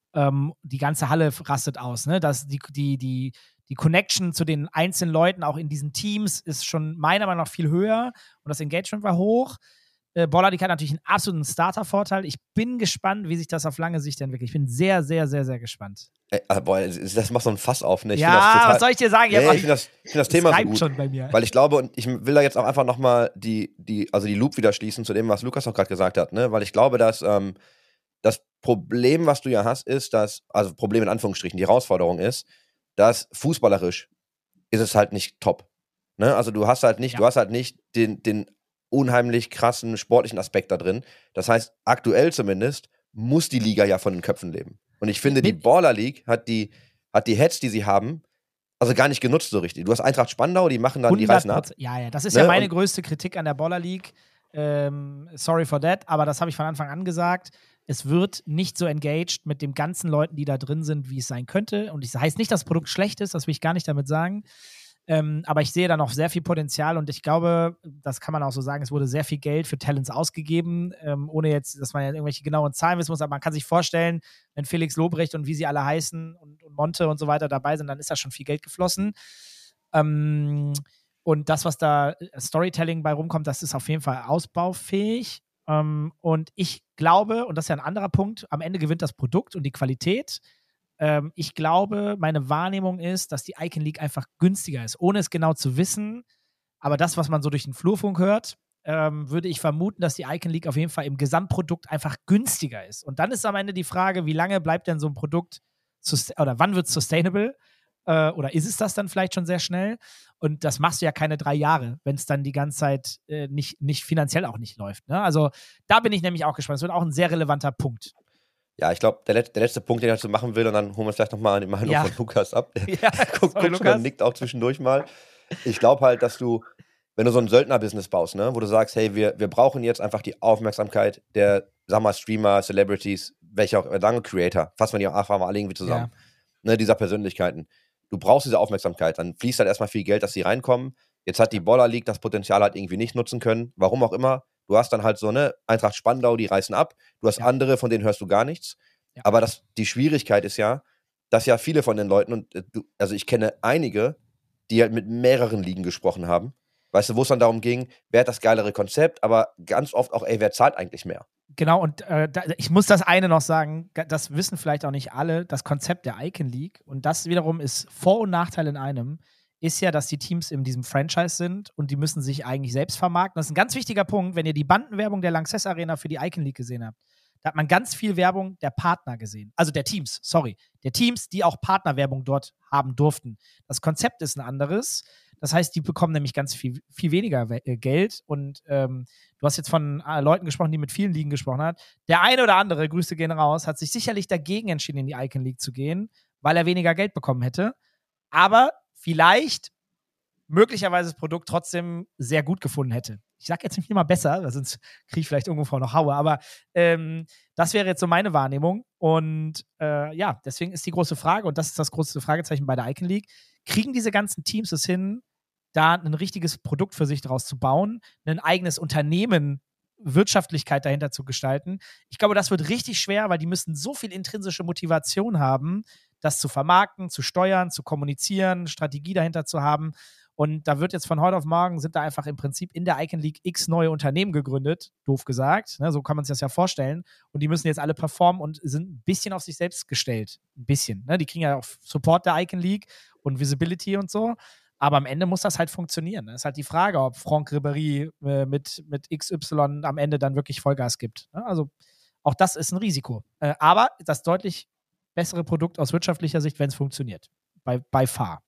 Speaker 2: die ganze Halle rastet aus, ne, dass die Connection zu den einzelnen Leuten auch in diesen Teams ist schon meiner Meinung nach viel höher und das Engagement war hoch. Baller League hat natürlich einen absoluten Starter-Vorteil. Ich bin gespannt, wie sich das auf lange Sicht entwickelt. Ich bin sehr, sehr, sehr, sehr gespannt.
Speaker 3: Boah, das macht so ein Fass auf, ne?
Speaker 2: Was soll ich dir sagen?
Speaker 3: Ich finde das Thema so gut,
Speaker 2: schon bei mir.
Speaker 3: Weil ich glaube, und ich will da jetzt auch einfach nochmal die Loop wieder schließen zu dem, was Lukas auch gerade gesagt hat, ne? Weil ich glaube, dass das Problem, was du ja hast, ist, also Problem in Anführungsstrichen, die Herausforderung ist, dass fußballerisch ist es halt nicht top. Ne? Also du hast halt nicht den unheimlich krassen sportlichen Aspekt da drin. Das heißt, aktuell zumindest muss die Liga ja von den Köpfen leben. Und ich finde, die Baller League hat die Heads, die sie haben, also gar nicht genutzt so richtig. Du hast Eintracht Spandau, die machen dann die reißen ab.
Speaker 2: Ja, das ist ja meine größte Kritik an der Baller League. Sorry for that, aber das habe ich von Anfang an gesagt. Es wird nicht so engaged mit den ganzen Leuten, die da drin sind, wie es sein könnte. Und das heißt nicht, dass das Produkt schlecht ist, das will ich gar nicht damit sagen. Aber ich sehe da noch sehr viel Potenzial und ich glaube, das kann man auch so sagen, es wurde sehr viel Geld für Talents ausgegeben, ohne jetzt, dass man ja irgendwelche genauen Zahlen wissen muss, aber man kann sich vorstellen, wenn Felix Lobrecht und wie sie alle heißen und Monte und so weiter dabei sind, dann ist da schon viel Geld geflossen. Und das, was da Storytelling bei rumkommt, das ist auf jeden Fall ausbaufähig. Und ich glaube, und das ist ja ein anderer Punkt, am Ende gewinnt das Produkt und die Qualität. Ich glaube, meine Wahrnehmung ist, dass die Icon League einfach günstiger ist, ohne es genau zu wissen. Aber das, was man so durch den Flurfunk hört, würde ich vermuten, dass die Icon League auf jeden Fall im Gesamtprodukt einfach günstiger ist. Und dann ist am Ende die Frage, wie lange bleibt denn so ein Produkt oder wann wird es sustainable? Oder ist es das dann vielleicht schon sehr schnell? Und das machst du ja keine 3 Jahre, wenn es dann die ganze Zeit nicht finanziell auch nicht läuft. Ne? Also da bin ich nämlich auch gespannt. Das wird auch ein sehr relevanter Punkt.
Speaker 3: Ja, ich glaube, der letzte Punkt, den ich dazu machen will, und dann holen wir vielleicht nochmal die Meinung von Lukas ab.
Speaker 2: Lukas.
Speaker 3: Und nickt auch zwischendurch mal. Ich glaube halt, dass du, wenn du so ein Söldner-Business baust, ne, wo du sagst, hey, wir brauchen jetzt einfach die Aufmerksamkeit der, sag mal, Streamer, Celebrities, welche auch, lange Creator, fassen wir die auch einfach mal alle irgendwie zusammen, ne, dieser Persönlichkeiten. Du brauchst diese Aufmerksamkeit, dann fließt halt erstmal viel Geld, dass sie reinkommen. Jetzt hat die Baller League das Potenzial halt irgendwie nicht nutzen können, warum auch immer. Du hast dann halt so eine Eintracht Spandau, die reißen ab. Du hast andere, von denen hörst du gar nichts. Ja. Aber die Schwierigkeit ist ja, dass ja viele von den Leuten, also ich kenne einige, die halt mit mehreren Ligen gesprochen haben. Weißt du, wo es dann darum ging, wer hat das geilere Konzept, aber ganz oft auch, wer zahlt eigentlich mehr?
Speaker 2: Genau, und ich muss das eine noch sagen, das wissen vielleicht auch nicht alle, das Konzept der Icon League, und das wiederum ist Vor- und Nachteil in einem, ist ja, dass die Teams in diesem Franchise sind und die müssen sich eigentlich selbst vermarkten. Das ist ein ganz wichtiger Punkt, wenn ihr die Bandenwerbung der Lanxess Arena für die Icon League gesehen habt. Da hat man ganz viel Werbung der Partner gesehen. Also der Teams, der Teams, die auch Partnerwerbung dort haben durften. Das Konzept ist ein anderes. Das heißt, die bekommen nämlich ganz viel weniger Geld. Und du hast jetzt von Leuten gesprochen, die mit vielen Ligen gesprochen haben. Der eine oder andere, Grüße gehen raus, hat sich sicherlich dagegen entschieden, in die Icon League zu gehen, weil er weniger Geld bekommen hätte. Aber vielleicht möglicherweise das Produkt trotzdem sehr gut gefunden hätte. Ich sage jetzt nicht immer besser, weil sonst kriege ich vielleicht irgendwo noch Haue, aber das wäre jetzt so meine Wahrnehmung. Und deswegen ist die große Frage, und das ist das große Fragezeichen bei der Icon League, kriegen diese ganzen Teams es hin, da ein richtiges Produkt für sich daraus zu bauen, ein eigenes Unternehmen, Wirtschaftlichkeit dahinter zu gestalten? Ich glaube, das wird richtig schwer, weil die müssen so viel intrinsische Motivation haben, das zu vermarkten, zu steuern, zu kommunizieren, Strategie dahinter zu haben. Und da wird jetzt von heute auf morgen, sind da einfach im Prinzip in der Icon League x neue Unternehmen gegründet, doof gesagt, ne, so kann man sich das ja vorstellen. Und die müssen jetzt alle performen und sind ein bisschen auf sich selbst gestellt. Ein bisschen. Ne? Die kriegen ja auch Support der Icon League und Visibility und so. Aber am Ende muss das halt funktionieren. Das ist halt die Frage, ob Franck Ribéry mit XY am Ende dann wirklich Vollgas gibt. Ne? Also auch das ist ein Risiko. Aber das deutlich bessere Produkt aus wirtschaftlicher Sicht, wenn es funktioniert. By far.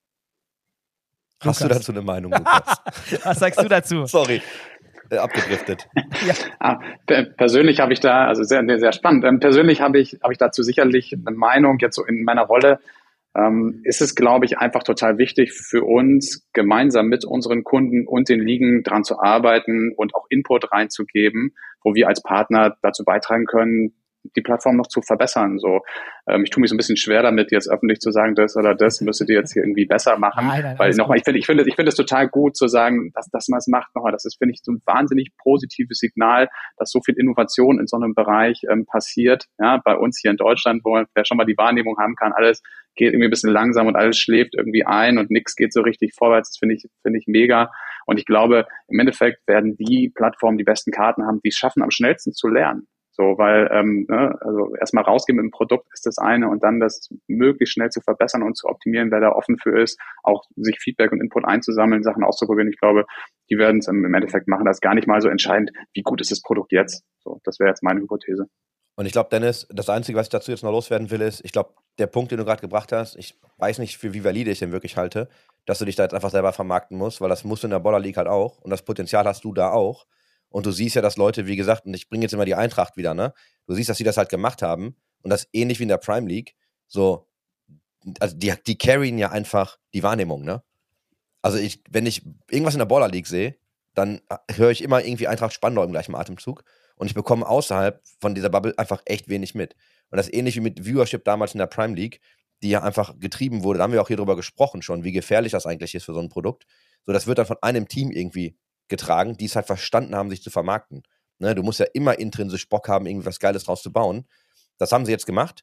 Speaker 3: Hast du dazu eine Meinung, Lukas?
Speaker 2: Was sagst du dazu?
Speaker 3: Sorry, abgedriftet.
Speaker 4: Ja. Persönlich habe ich da, also sehr, sehr spannend, persönlich habe ich dazu sicherlich eine Meinung, jetzt so in meiner Rolle, ist es, glaube ich, einfach total wichtig für uns, gemeinsam mit unseren Kunden und den Ligen dran zu arbeiten und auch Input reinzugeben, wo wir als Partner dazu beitragen können, die Plattform noch zu verbessern. So, ich tue mich so ein bisschen schwer damit, jetzt öffentlich zu sagen, das oder das müsstet ihr jetzt hier irgendwie besser machen.
Speaker 2: Nein,
Speaker 4: weil nochmal, ich finde es total gut zu sagen, dass man es macht. Nochmal, das ist, finde ich, so ein wahnsinnig positives Signal, dass so viel Innovation in so einem Bereich passiert. Ja, bei uns hier in Deutschland, wo wer schon mal die Wahrnehmung haben kann, alles geht irgendwie ein bisschen langsam und alles schläft irgendwie ein und nichts geht so richtig vorwärts. Das finde ich mega. Und ich glaube, im Endeffekt werden die Plattformen die besten Karten haben, die es schaffen, am schnellsten zu lernen. So, weil also erstmal rausgehen mit dem Produkt ist das eine und dann das möglichst schnell zu verbessern und zu optimieren, wer da offen für ist, auch sich Feedback und Input einzusammeln, Sachen auszuprobieren. Ich glaube, die werden es im Endeffekt machen. Das ist gar nicht mal so entscheidend, wie gut ist das Produkt jetzt. So, das wäre jetzt meine Hypothese.
Speaker 3: Und ich glaube, Dennis, das Einzige, was ich dazu jetzt noch loswerden will, ist, ich glaube, der Punkt, den du gerade gebracht hast, ich weiß nicht, für wie valide ich den wirklich halte, dass du dich da jetzt einfach selber vermarkten musst, weil das musst du in der Baller League halt auch und das Potenzial hast du da auch. Und du siehst ja, dass Leute, wie gesagt, und ich bringe jetzt immer die Eintracht wieder, ne? Du siehst, dass sie das halt gemacht haben und das ähnlich wie in der Prime League, so, also die carryen ja einfach die Wahrnehmung, ne? Also wenn ich irgendwas in der Baller League sehe, dann höre ich immer irgendwie Eintracht Spandau im gleichen Atemzug und ich bekomme außerhalb von dieser Bubble einfach echt wenig mit. Und das ähnlich wie mit Viewership damals in der Prime League, die ja einfach getrieben wurde, da haben wir auch hier drüber gesprochen schon, wie gefährlich das eigentlich ist für so ein Produkt. So, das wird dann von einem Team irgendwie getragen, die es halt verstanden haben, sich zu vermarkten. Ne, du musst ja immer intrinsisch Bock haben, irgendwie was Geiles draus zu bauen. Das haben sie jetzt gemacht.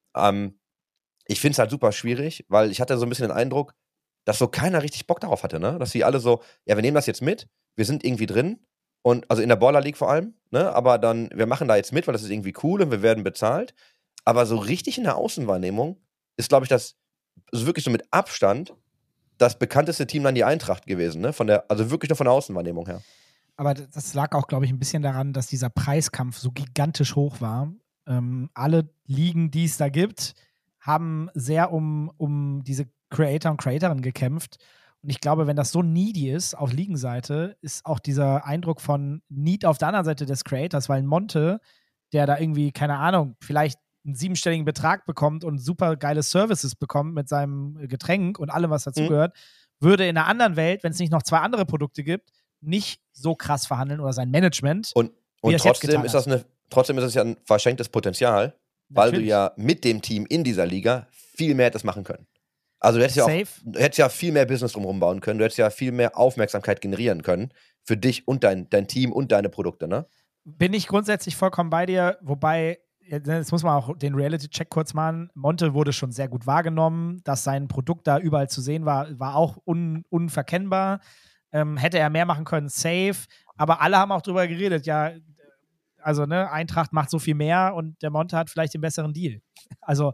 Speaker 3: Ich finde es halt super schwierig, weil ich hatte so ein bisschen den Eindruck, dass so keiner richtig Bock darauf hatte, ne? Dass sie alle so, ja, wir nehmen das jetzt mit, wir sind irgendwie drin und also in der Baller League vor allem, ne? Aber dann, wir machen da jetzt mit, weil das ist irgendwie cool und wir werden bezahlt. Aber so richtig in der Außenwahrnehmung ist, glaube ich, das ist wirklich so mit Abstand das bekannteste Team dann die Eintracht gewesen, ne? Also wirklich nur von der Außenwahrnehmung her.
Speaker 2: Aber das lag auch, glaube ich, ein bisschen daran, dass dieser Preiskampf so gigantisch hoch war. Alle Ligen, die es da gibt, haben sehr um diese Creator und Creatorinnen gekämpft. Und ich glaube, wenn das so needy ist auf Ligenseite, ist auch dieser Eindruck von Need auf der anderen Seite des Creators, weil ein Monte, der da irgendwie, keine Ahnung, vielleicht einen 7-stelligen Betrag bekommt und super geile Services bekommt mit seinem Getränk und allem, was dazugehört, würde in einer anderen Welt, wenn es nicht noch 2 andere Produkte gibt, nicht so krass verhandeln oder sein Management.
Speaker 3: Und trotzdem ist es ja ein verschenktes Potenzial, weil du ja mit dem Team in dieser Liga viel mehr hättest machen können. Also du hättest ja viel mehr Business drumherum bauen können, du hättest ja viel mehr Aufmerksamkeit generieren können für dich und dein Team und deine Produkte, ne?
Speaker 2: Bin ich grundsätzlich vollkommen bei dir, wobei jetzt muss man auch den Reality-Check kurz machen. Monte wurde schon sehr gut wahrgenommen, dass sein Produkt da überall zu sehen war auch unverkennbar. Hätte er mehr machen können, safe. Aber alle haben auch drüber geredet, ja, also ne, Eintracht macht so viel mehr und der Monte hat vielleicht den besseren Deal. Also,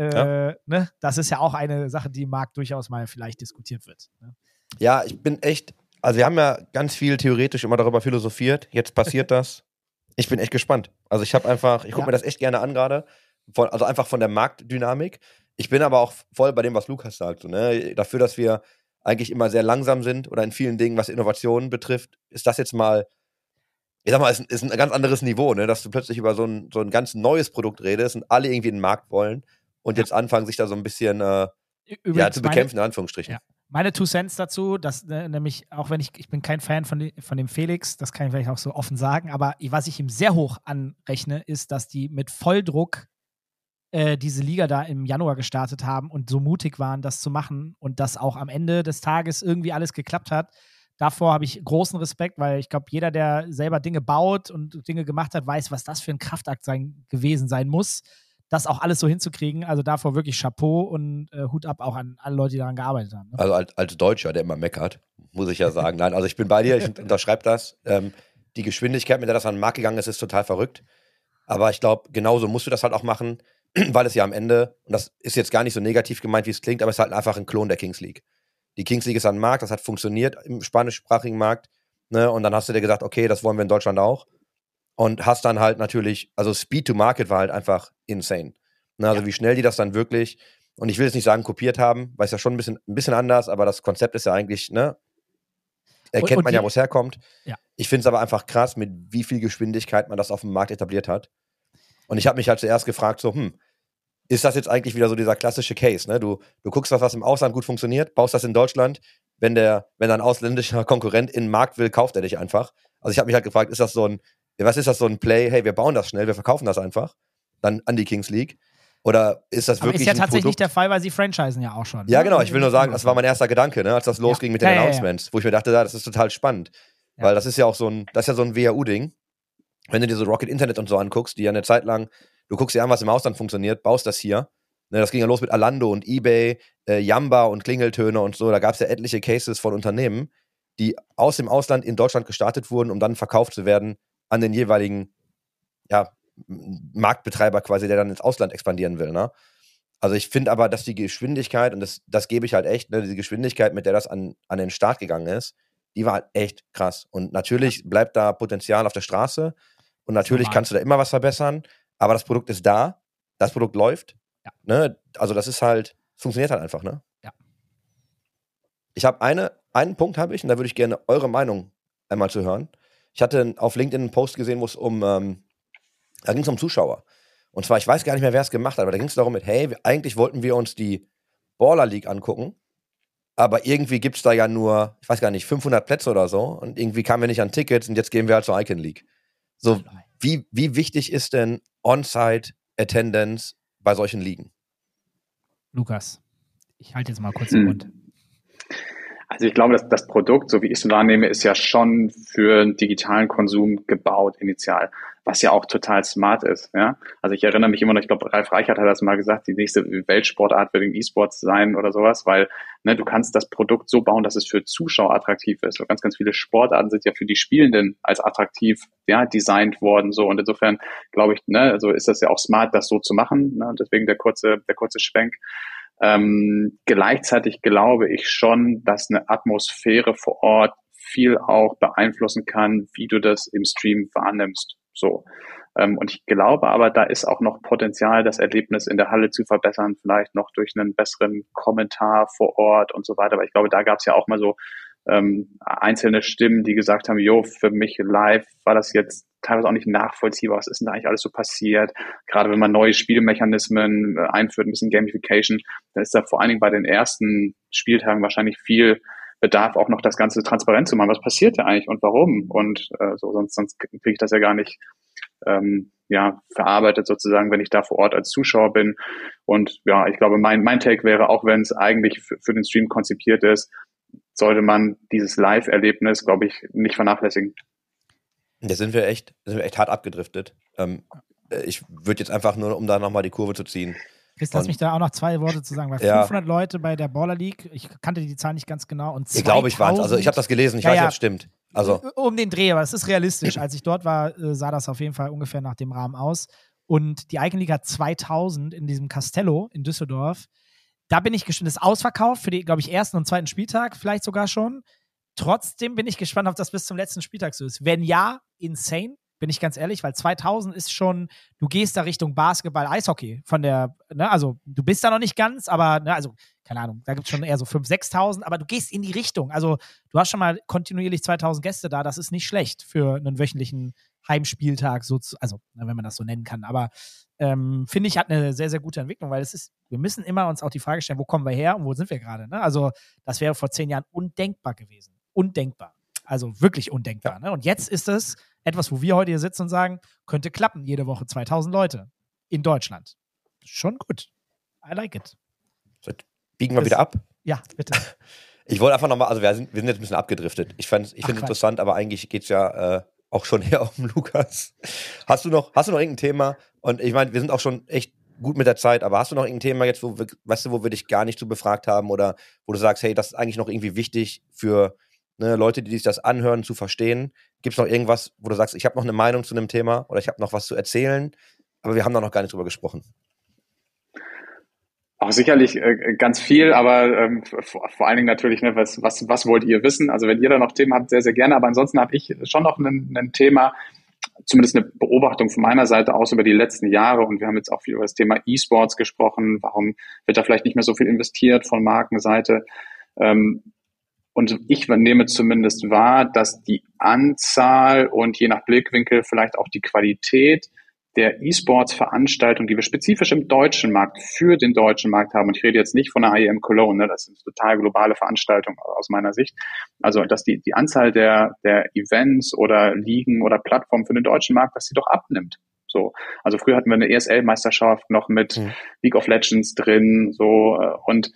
Speaker 2: ne, das ist ja auch eine Sache, die im Markt durchaus mal vielleicht diskutiert wird. Ne?
Speaker 3: Ja, ich bin echt, also wir haben ja ganz viel theoretisch immer darüber philosophiert. Jetzt passiert das. Ich bin echt gespannt. Also ich gucke mir das echt gerne an gerade. Also einfach von der Marktdynamik. Ich bin aber auch voll bei dem, was Lukas sagt. So, ne? Dafür, dass wir eigentlich immer sehr langsam sind oder in vielen Dingen, was Innovationen betrifft, ist das jetzt mal, ich sag mal, ist ein ganz anderes Niveau, ne? Dass du plötzlich über so ein ganz neues Produkt redest und alle irgendwie den Markt wollen und jetzt anfangen, sich da so ein bisschen zu bekämpfen, in Anführungsstrichen.
Speaker 2: Ja. Meine 2 Cents dazu, dass nämlich, auch wenn ich bin kein Fan von dem Felix, das kann ich vielleicht auch so offen sagen, aber was ich ihm sehr hoch anrechne, ist, dass die mit Volldruck diese Liga da im Januar gestartet haben und so mutig waren, das zu machen und dass auch am Ende des Tages irgendwie alles geklappt hat. Davor habe ich großen Respekt, weil ich glaube, jeder, der selber Dinge baut und Dinge gemacht hat, weiß, was das für ein Kraftakt gewesen sein muss, das auch alles so hinzukriegen. Also davor wirklich Chapeau und Hut ab auch an alle Leute, die daran gearbeitet haben. Ne?
Speaker 3: Also als Deutscher, der immer meckert, muss ich ja sagen. Nein, also ich bin bei dir, ich unterschreibe das. Die Geschwindigkeit, mit der das an den Markt gegangen ist total verrückt. Aber ich glaube, genauso musst du das halt auch machen, weil es ja am Ende, und das ist jetzt gar nicht so negativ gemeint, wie es klingt, aber es ist halt einfach ein Klon der Kings League. Die Kings League ist an den Markt, das hat funktioniert im spanischsprachigen Markt. Ne? Und dann hast du dir gesagt, okay, das wollen wir in Deutschland auch. Und hast dann halt natürlich, also Speed to Market war halt einfach insane. Ne, also wie schnell die das dann wirklich, und ich will jetzt nicht sagen kopiert haben, weil es ja schon ein bisschen anders, aber das Konzept ist ja eigentlich, ne, erkennt man ja, wo es herkommt.
Speaker 2: Ja.
Speaker 3: Ich finde es aber einfach krass, mit wie viel Geschwindigkeit man das auf dem Markt etabliert hat. Und ich habe mich halt zuerst gefragt, so, ist das jetzt eigentlich wieder so dieser klassische Case, ne? Du guckst, was im Ausland gut funktioniert, baust das in Deutschland, wenn ein ausländischer Konkurrent in den Markt will, kauft er dich einfach. Also ich habe mich halt gefragt, was ist das so ein Play, hey, wir bauen das schnell, wir verkaufen das einfach, dann an die Kings League? Oder ist das wirklich
Speaker 2: ist ja
Speaker 3: ein
Speaker 2: tatsächlich
Speaker 3: Produkt?
Speaker 2: nicht der Fall, weil sie franchisen ja auch schon.
Speaker 3: Ja, genau, ich will nur sagen, das war mein erster Gedanke, ne, als das losging mit den Announcements, wo ich mir dachte, das ist total spannend. Ja. Weil das ist ja auch so ein WHU-Ding. Wenn du dir so Rocket Internet und so anguckst, die ja eine Zeit lang, du guckst dir an, was im Ausland funktioniert, baust das hier. Ne, das ging ja los mit Alando und eBay, Yamba und Klingeltöne und so. Da gab es ja etliche Cases von Unternehmen, die aus dem Ausland in Deutschland gestartet wurden, um dann verkauft zu werden an den jeweiligen, Marktbetreiber quasi, der dann ins Ausland expandieren will, ne? Also ich finde aber, dass die Geschwindigkeit, und das gebe ich halt echt, ne, diese Geschwindigkeit, mit der das an den Start gegangen ist, die war halt echt krass. Und natürlich bleibt da Potenzial auf der Straße und natürlich kannst du da immer was verbessern, aber das Produkt ist da, das Produkt läuft, ne? Also das ist halt, funktioniert halt einfach, ne?
Speaker 2: Ja.
Speaker 3: Ich habe einen Punkt habe ich, und da würde ich gerne eure Meinung einmal zu hören. Ich hatte auf LinkedIn einen Post gesehen, wo es da ging es um Zuschauer. Und zwar, ich weiß gar nicht mehr, wer es gemacht hat, aber da ging es darum eigentlich wollten wir uns die Baller League angucken, aber irgendwie gibt es da ja nur, ich weiß gar nicht, 500 Plätze oder so und irgendwie kamen wir nicht an Tickets und jetzt gehen wir halt zur Icon League. So, wie wichtig ist denn On-Site-Attendance bei solchen Ligen?
Speaker 2: Lukas, ich halte jetzt mal kurz den Mund.
Speaker 4: Also ich glaube, dass das Produkt, so wie ich es wahrnehme, ist ja schon für den digitalen Konsum gebaut initial, was ja auch total smart ist. Ja? Also ich erinnere mich immer noch, ich glaube, Ralf Reichert hat das mal gesagt, die nächste Weltsportart wird in E-Sports sein oder sowas, weil du kannst das Produkt so bauen, dass es für Zuschauer attraktiv ist. Und ganz, ganz viele Sportarten sind ja für die Spielenden als attraktiv designt worden. So. Und insofern glaube ich, also ist das ja auch smart, das so zu machen. Ne? Deswegen der kurze Schwenk. Gleichzeitig glaube ich schon, dass eine Atmosphäre vor Ort viel auch beeinflussen kann, wie du das im Stream wahrnimmst. So. Und ich glaube aber, da ist auch noch Potenzial, das Erlebnis in der Halle zu verbessern, vielleicht noch durch einen besseren Kommentar vor Ort und so weiter. Aber ich glaube, da gab es ja auch mal so einzelne Stimmen, die gesagt haben, für mich live war das jetzt teilweise auch nicht nachvollziehbar, was ist denn da eigentlich alles so passiert? Gerade wenn man neue Spielmechanismen einführt, ein bisschen Gamification, dann ist da vor allen Dingen bei den ersten Spieltagen wahrscheinlich viel Bedarf, auch noch das Ganze transparent zu machen. Was passiert da eigentlich und warum? Und sonst kriege ich das ja gar nicht verarbeitet sozusagen, wenn ich da vor Ort als Zuschauer bin. Und ja, ich glaube, mein Take wäre, auch wenn es eigentlich für den Stream konzipiert ist, sollte man dieses Live-Erlebnis, glaube ich, nicht vernachlässigen.
Speaker 3: Da sind wir echt hart abgedriftet. ich würde jetzt einfach nur, um da nochmal die Kurve zu ziehen.
Speaker 2: Chris, lass mich da auch noch 2 Worte zu sagen, weil 500 Leute bei der Baller League, ich kannte die Zahl nicht ganz genau. Und
Speaker 3: ich glaube, ich war es. Also ich habe das gelesen, ich weiß nicht, ob es stimmt. Also.
Speaker 2: Um den Dreh, aber es ist realistisch. Als ich dort war, sah das auf jeden Fall ungefähr nach dem Rahmen aus. Und die Icon League hat 2000 in diesem Castello in Düsseldorf. Da bin ich gespannt. Das ist ausverkauft für die, glaube ich, ersten und zweiten Spieltag, vielleicht sogar schon. Trotzdem bin ich gespannt, ob das bis zum letzten Spieltag so ist. Wenn ja, insane, bin ich ganz ehrlich, weil 2000 ist schon, du gehst da Richtung Basketball, Eishockey von der, ne, also du bist da noch nicht ganz, aber, ne, also, keine Ahnung, da gibt es schon eher so 5.000, 6.000, aber du gehst in die Richtung. Also, du hast schon mal kontinuierlich 2000 Gäste da, das ist nicht schlecht für einen wöchentlichen Heimspieltag, also, wenn man das so nennen kann. Aber finde ich, hat eine sehr, sehr gute Entwicklung, weil wir müssen immer uns auch die Frage stellen, wo kommen wir her und wo sind wir gerade, ne? Also, das wäre vor 10 Jahren undenkbar gewesen. Undenkbar. Also wirklich undenkbar. Ne? Und jetzt ist es etwas, wo wir heute hier sitzen und sagen, könnte klappen, jede Woche 2000 Leute in Deutschland. Schon gut. I like it.
Speaker 3: So, biegen wir wieder ab?
Speaker 2: Ja, bitte.
Speaker 3: Ich wollte einfach nochmal, also wir sind jetzt ein bisschen abgedriftet. Ich finde es interessant, aber eigentlich geht es ja auch schon eher um Lukas. Hast du noch irgendein Thema? Und ich meine, wir sind auch schon echt gut mit der Zeit, aber hast du noch irgendein Thema jetzt, wo wir dich gar nicht so befragt haben oder wo du sagst, hey, das ist eigentlich noch irgendwie wichtig für Leute, die sich das anhören, zu verstehen? Gibt es noch irgendwas, wo du sagst, ich habe noch eine Meinung zu einem Thema oder ich habe noch was zu erzählen, aber wir haben da noch gar nicht drüber gesprochen?
Speaker 4: Auch sicherlich ganz viel, aber vor allen Dingen natürlich, ne, was wollt ihr wissen? Also wenn ihr da noch Themen habt, sehr, sehr gerne. Aber ansonsten habe ich schon noch ein Thema, zumindest eine Beobachtung von meiner Seite aus über die letzten Jahre. Und wir haben jetzt auch viel über das Thema E-Sports gesprochen. Warum wird da vielleicht nicht mehr so viel investiert von Markenseite? Und ich nehme zumindest wahr, dass die Anzahl und je nach Blickwinkel vielleicht auch die Qualität der E-Sports-Veranstaltungen, die wir spezifisch im deutschen Markt, für den deutschen Markt haben, und ich rede jetzt nicht von der IEM Cologne, ne, das sind total globale Veranstaltungen aus meiner Sicht, also dass die Anzahl der Events oder Ligen oder Plattformen für den deutschen Markt, dass sie doch abnimmt. So, also früher hatten wir eine ESL-Meisterschaft noch mit League of Legends drin, so, und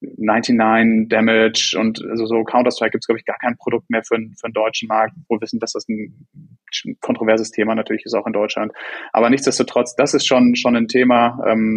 Speaker 4: 99 Damage und also so Counter-Strike gibt es, glaube ich, gar kein Produkt mehr für den deutschen Markt, wo wir wissen, dass das ein kontroverses Thema natürlich ist, auch in Deutschland. Aber nichtsdestotrotz, das ist schon ein Thema,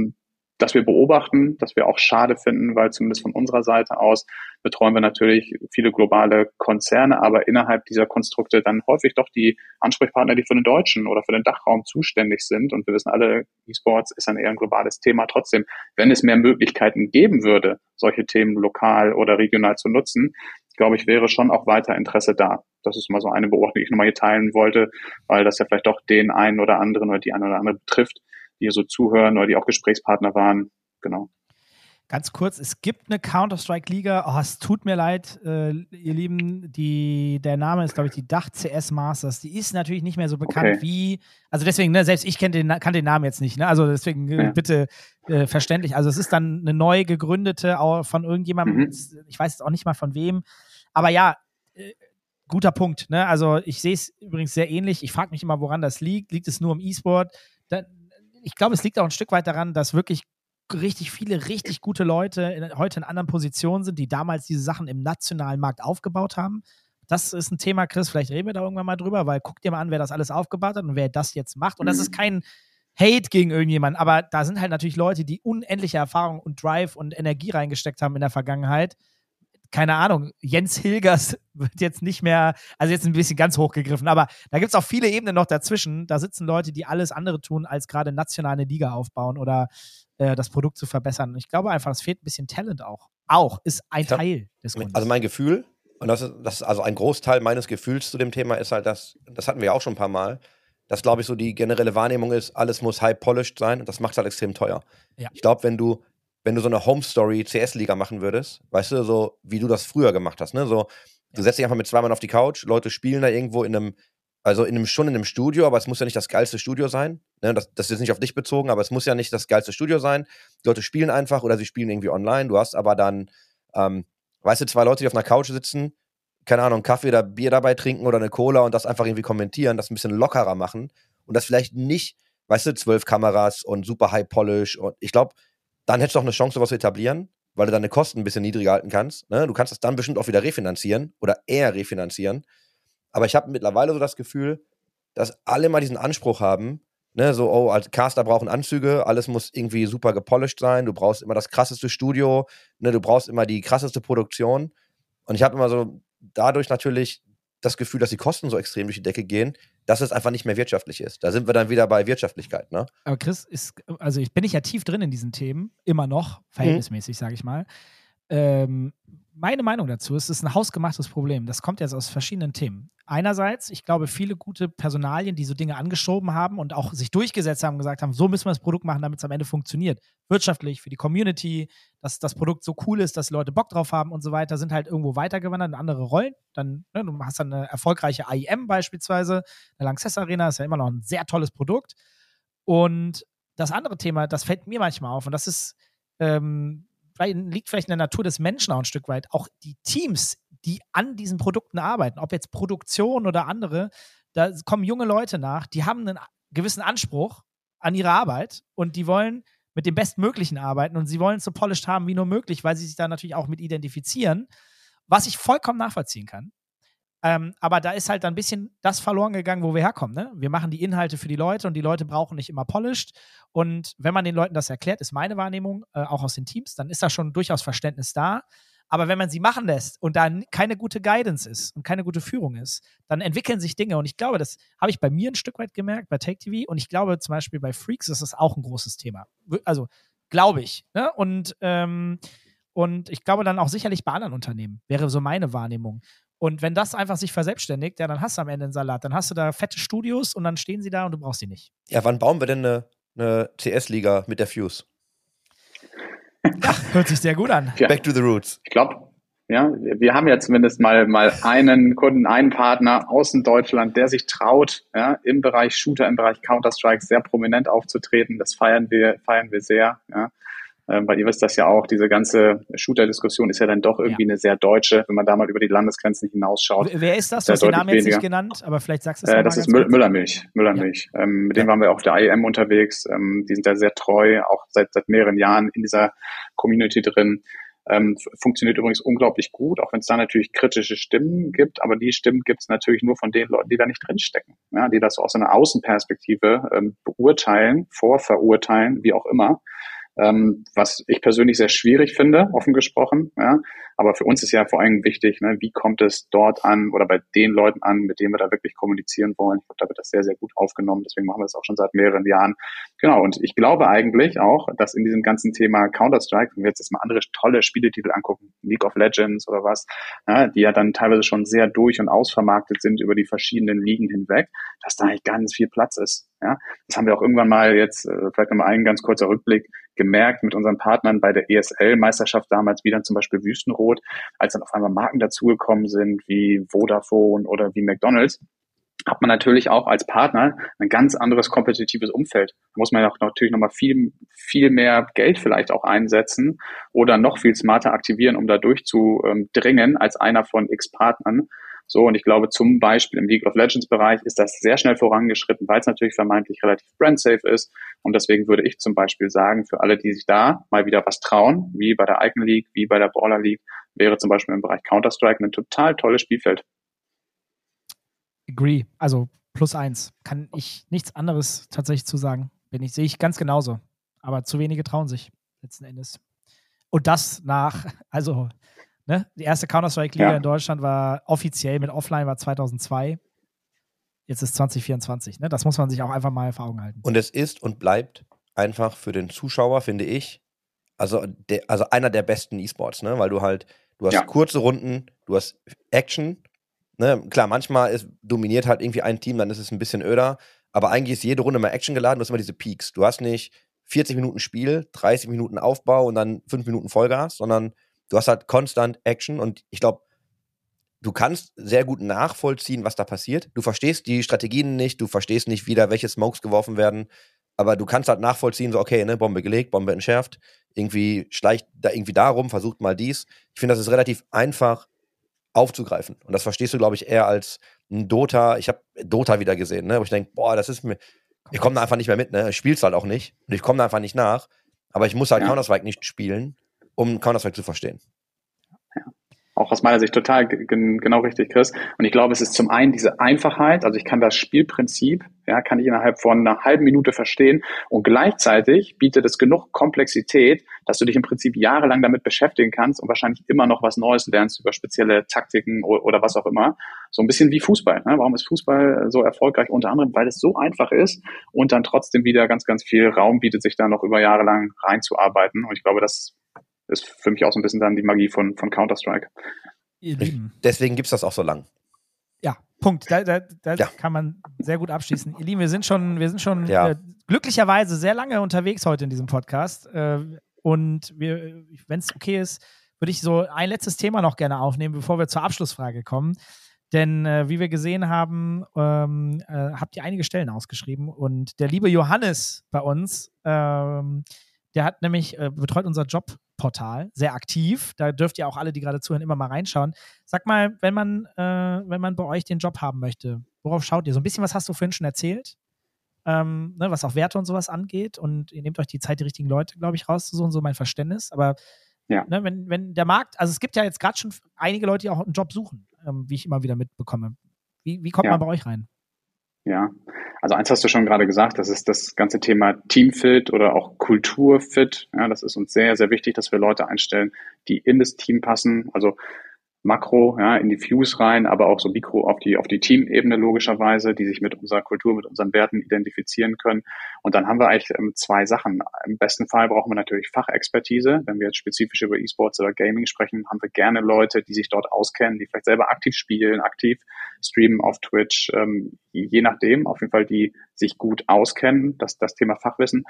Speaker 4: das wir beobachten, das wir auch schade finden, weil zumindest von unserer Seite aus betreuen wir natürlich viele globale Konzerne, aber innerhalb dieser Konstrukte dann häufig doch die Ansprechpartner, die für den deutschen oder für den Dachraum zuständig sind. Und wir wissen alle, E-Sports ist dann eher ein globales Thema. Trotzdem, wenn es mehr Möglichkeiten geben würde, solche Themen lokal oder regional zu nutzen, glaube ich, wäre schon auch weiter Interesse da. Das ist mal so eine Beobachtung, die ich nochmal hier teilen wollte, weil das ja vielleicht doch den einen oder anderen oder die eine oder andere betrifft, die hier so zuhören oder die auch Gesprächspartner waren. Genau.
Speaker 2: Ganz kurz, es gibt eine Counter-Strike-Liga, es tut mir leid, ihr Lieben, der Name ist, glaube ich, die Dach CS Masters, die ist natürlich nicht mehr so bekannt wie, also deswegen, ne, selbst ich kann den Namen jetzt nicht, ne, also deswegen bitte verständlich, also es ist dann eine neu gegründete, auch von irgendjemandem, ich weiß jetzt auch nicht mal von wem, aber ja, guter Punkt, ne, also ich sehe es übrigens sehr ähnlich, ich frage mich immer, woran das liegt es nur im E-Sport? Ich glaube, es liegt auch ein Stück weit daran, dass wirklich richtig viele, richtig gute Leute heute in anderen Positionen sind, die damals diese Sachen im nationalen Markt aufgebaut haben. Das ist ein Thema, Chris, vielleicht reden wir da irgendwann mal drüber, weil guck dir mal an, wer das alles aufgebaut hat und wer das jetzt macht. Und das ist kein Hate gegen irgendjemanden, aber da sind halt natürlich Leute, die unendliche Erfahrung und Drive und Energie reingesteckt haben in der Vergangenheit. Keine Ahnung, Jens Hilgers wird jetzt nicht mehr, also jetzt ein bisschen ganz hochgegriffen, aber da gibt es auch viele Ebenen noch dazwischen. Da sitzen Leute, die alles andere tun, als gerade national eine Liga aufbauen oder das Produkt zu verbessern. Und ich glaube einfach, es fehlt ein bisschen Talent auch. Ist ein Teil des Grundes.
Speaker 3: Also mein Gefühl, und das ist also ein Großteil meines Gefühls zu dem Thema ist halt, das hatten wir ja auch schon ein paar Mal, dass, glaube ich, so die generelle Wahrnehmung ist, alles muss high-polished sein und das macht es halt extrem teuer. Ja. Ich glaube, wenn du so eine Home-Story-CS-Liga machen würdest, weißt du, so wie du das früher gemacht hast, ne? So, du setzt dich einfach mit 2 Mann auf die Couch, Leute spielen da irgendwo schon in einem Studio, aber es muss ja nicht das geilste Studio sein. Ne? Das ist jetzt nicht auf dich bezogen, aber es muss ja nicht das geilste Studio sein. Die Leute spielen einfach oder sie spielen irgendwie online. Du hast aber dann, weißt du, 2 Leute, die auf einer Couch sitzen, keine Ahnung, Kaffee oder Bier dabei trinken oder eine Cola und das einfach irgendwie kommentieren, das ein bisschen lockerer machen und das vielleicht nicht, weißt du, 12 Kameras und super High-Polish und ich glaube, dann hättest du auch eine Chance, sowas zu etablieren, weil du deine Kosten ein bisschen niedriger halten kannst. Ne? Du kannst das dann bestimmt auch wieder refinanzieren oder eher refinanzieren. Aber ich habe mittlerweile so das Gefühl, dass alle mal diesen Anspruch haben, Ne, so, oh, als Caster brauchen Anzüge, alles muss irgendwie super gepolished sein, du brauchst immer das krasseste Studio, ne, du brauchst immer die krasseste Produktion. Und ich habe immer so dadurch natürlich das Gefühl, dass die Kosten so extrem durch die Decke gehen, dass es einfach nicht mehr wirtschaftlich ist. Da sind wir dann wieder bei Wirtschaftlichkeit, ne?
Speaker 2: Aber Chris, bin ich ja tief drin in diesen Themen, immer noch, verhältnismäßig, sage ich mal. Meine Meinung dazu ist, es ist ein hausgemachtes Problem. Das kommt jetzt aus verschiedenen Themen. Einerseits, ich glaube, viele gute Personalien, die so Dinge angeschoben haben und auch sich durchgesetzt haben, gesagt haben, so müssen wir das Produkt machen, damit es am Ende funktioniert. Wirtschaftlich, für die Community, dass das Produkt so cool ist, dass die Leute Bock drauf haben und so weiter, sind halt irgendwo weitergewandert in andere Rollen. Dann, ne, du hast dann eine erfolgreiche IEM beispielsweise, eine Lanxess Arena ist ja immer noch ein sehr tolles Produkt. Und das andere Thema, das fällt mir manchmal auf und das ist liegt vielleicht in der Natur des Menschen auch ein Stück weit, auch die Teams, die an diesen Produkten arbeiten, ob jetzt Produktion oder andere, da kommen junge Leute nach, die haben einen gewissen Anspruch an ihre Arbeit und die wollen mit dem Bestmöglichen arbeiten und sie wollen es so polished haben wie nur möglich, weil sie sich da natürlich auch mit identifizieren, was ich vollkommen nachvollziehen kann. Aber da ist halt dann ein bisschen das verloren gegangen, wo wir herkommen. Ne? Wir machen die Inhalte für die Leute und die Leute brauchen nicht immer polished. Und wenn man den Leuten das erklärt, ist meine Wahrnehmung, auch aus den Teams, dann ist da schon durchaus Verständnis da. Aber wenn man sie machen lässt und da keine gute Guidance ist und keine gute Führung ist, dann entwickeln sich Dinge. Und ich glaube, das habe ich bei mir ein Stück weit gemerkt, bei Take TV. Und ich glaube zum Beispiel bei Freaks ist das auch ein großes Thema. Also, glaube ich. Ne? Und ich glaube dann auch sicherlich bei anderen Unternehmen, wäre so meine Wahrnehmung. Und wenn das einfach sich verselbstständigt, ja, dann hast du am Ende einen Salat. Dann hast du da fette Studios und dann stehen sie da und du brauchst sie nicht.
Speaker 3: Ja, wann bauen wir denn eine CS-Liga mit der Fuse?
Speaker 2: Ja, hört sich sehr gut an.
Speaker 4: Ja.
Speaker 3: Back to the roots.
Speaker 4: Ich glaube, ja, wir haben ja zumindest mal einen Kunden, einen Partner außen Deutschland, der sich traut, ja, im Bereich Shooter, im Bereich Counter-Strike sehr prominent aufzutreten. Das feiern wir sehr, ja. Weil ihr wisst das ja auch, diese ganze Shooter-Diskussion ist ja dann doch irgendwie eine sehr deutsche, wenn man da mal über die Landesgrenzen hinausschaut.
Speaker 2: Wer ist das? Du hast den Namen jetzt nicht genannt, aber vielleicht sagst du es
Speaker 4: das ist Müllermilch. Ja. Mit denen waren wir auf der IEM unterwegs. Die sind da sehr treu, auch seit mehreren Jahren in dieser Community drin. Funktioniert übrigens unglaublich gut, auch wenn es da natürlich kritische Stimmen gibt, aber die Stimmen gibt es natürlich nur von den Leuten, die da nicht drinstecken, ja, die das so aus einer Außenperspektive beurteilen, vorverurteilen, wie auch immer. Was ich persönlich sehr schwierig finde, offen gesprochen, ja. Aber für uns ist ja vor allem wichtig, ne, wie kommt es dort an oder bei den Leuten an, mit denen wir da wirklich kommunizieren wollen. Ich glaube, da wird das sehr, sehr gut aufgenommen. Deswegen machen wir das auch schon seit mehreren Jahren. Genau. Und ich glaube eigentlich auch, dass in diesem ganzen Thema Counter-Strike, wenn wir jetzt mal andere tolle Spieletitel angucken, League of Legends oder was, ja, die ja dann teilweise schon sehr durch- und ausvermarktet sind über die verschiedenen Ligen hinweg, dass da eigentlich ganz viel Platz ist. Ja, das haben wir auch irgendwann mal jetzt, vielleicht nochmal ein ganz kurzer Rückblick, gemerkt mit unseren Partnern bei der ESL-Meisterschaft damals, wie dann zum Beispiel Wüstenrot, als dann auf einmal Marken dazugekommen sind, wie Vodafone oder wie McDonald's, hat man natürlich auch als Partner ein ganz anderes kompetitives Umfeld. Da muss man auch natürlich nochmal viel mehr Geld vielleicht auch einsetzen oder noch viel smarter aktivieren, um da durchzudringen als einer von X Partnern. So, und ich glaube, zum Beispiel im League of Legends Bereich ist das sehr schnell vorangeschritten, weil es natürlich vermeintlich relativ brandsafe ist. Und deswegen würde ich zum Beispiel sagen, für alle, die sich da mal wieder was trauen, wie bei der Icon League, wie bei der Baller League, wäre zum Beispiel im Bereich Counter-Strike ein total tolles Spielfeld.
Speaker 2: Agree. Also +1. Kann ich nichts anderes tatsächlich zu sagen. Sehe ich ganz genauso. Aber zu wenige trauen sich letzten Endes. Und das ne? Die erste Counter-Strike-Liga in Deutschland war offiziell mit Offline war 2002. Jetzt ist 2024. Ne? Das muss man sich auch einfach mal vor Augen halten.
Speaker 3: Und es ist und bleibt einfach für den Zuschauer, finde ich, also einer der besten E-Sports, ne? Weil du hast kurze Runden, du hast Action. Ne? Klar, manchmal dominiert halt irgendwie ein Team, dann ist es ein bisschen öder. Aber eigentlich ist jede Runde mal Action geladen, du hast immer diese Peaks. Du hast nicht 40 Minuten Spiel, 30 Minuten Aufbau und dann 5 Minuten Vollgas, sondern du hast halt konstant Action und ich glaube, du kannst sehr gut nachvollziehen, was da passiert. Du verstehst die Strategien nicht, du verstehst nicht wieder, welche Smokes geworfen werden, aber du kannst halt nachvollziehen, so okay, ne, Bombe gelegt, Bombe entschärft, irgendwie schleicht da irgendwie da rum, versucht mal dies. Ich finde, das ist relativ einfach aufzugreifen und das verstehst du, glaube ich, eher als ein Dota. Ich habe Dota wieder gesehen, ne, wo ich denke, boah, ich komme da einfach nicht mehr mit, ne, ich spiel's halt auch nicht und ich komme da einfach nicht nach, aber ich muss halt Counter-Strike nicht spielen, um Counter-Strike zu verstehen.
Speaker 4: Ja. Auch aus meiner Sicht total genau richtig, Chris. Und ich glaube, es ist zum einen diese Einfachheit, also ich kann das Spielprinzip, ja, kann ich innerhalb von einer halben Minute verstehen und gleichzeitig bietet es genug Komplexität, dass du dich im Prinzip jahrelang damit beschäftigen kannst und wahrscheinlich immer noch was Neues lernst über spezielle Taktiken oder was auch immer. So ein bisschen wie Fußball. Ne? Warum ist Fußball so erfolgreich? Unter anderem, weil es so einfach ist und dann trotzdem wieder ganz, ganz viel Raum bietet, sich da noch über Jahre lang reinzuarbeiten. Und ich glaube, das ist für mich auch so ein bisschen dann die Magie von Counter-Strike.
Speaker 3: Deswegen gibt es das auch so lang.
Speaker 2: Ja, Punkt. Da
Speaker 3: Ja.
Speaker 2: kann man sehr gut abschließen. Ihr Lieben, wir sind schon
Speaker 3: Ja.
Speaker 2: Glücklicherweise sehr lange unterwegs heute in diesem Podcast. Und wenn es okay ist, würde ich so ein letztes Thema noch gerne aufnehmen, bevor wir zur Abschlussfrage kommen. Denn wie wir gesehen haben, habt ihr einige Stellen ausgeschrieben. Und der liebe Johannes bei uns, der hat nämlich betreut unser Jobportal sehr aktiv. Da dürft ihr auch alle, die gerade zuhören, immer mal reinschauen. Sag mal, wenn man bei euch den Job haben möchte, worauf schaut ihr? So ein bisschen was hast du vorhin schon erzählt, was auch Werte und sowas angeht. Und ihr nehmt euch die Zeit, die richtigen Leute, glaube ich, rauszusuchen, so mein Verständnis. Aber
Speaker 4: Ja.
Speaker 2: Wenn der Markt, also es gibt ja jetzt gerade schon einige Leute, die auch einen Job suchen, wie ich immer wieder mitbekomme. Wie kommt man bei euch rein?
Speaker 4: Ja, also eins hast du schon gerade gesagt, das ist das ganze Thema Teamfit oder auch Kulturfit. Ja, das ist uns sehr, sehr wichtig, dass wir Leute einstellen, die in das Team passen. Also Makro, ja, in die Views rein, aber auch so Mikro auf die Teamebene logischerweise, die sich mit unserer Kultur, mit unseren Werten identifizieren können. Und dann haben wir eigentlich zwei Sachen. Im besten Fall brauchen wir natürlich Fachexpertise. Wenn wir jetzt spezifisch über E-Sports oder Gaming sprechen, haben wir gerne Leute, die sich dort auskennen, die vielleicht selber aktiv spielen, aktiv streamen auf Twitch, je nachdem, auf jeden Fall, die sich gut auskennen, das Thema Fachwissen.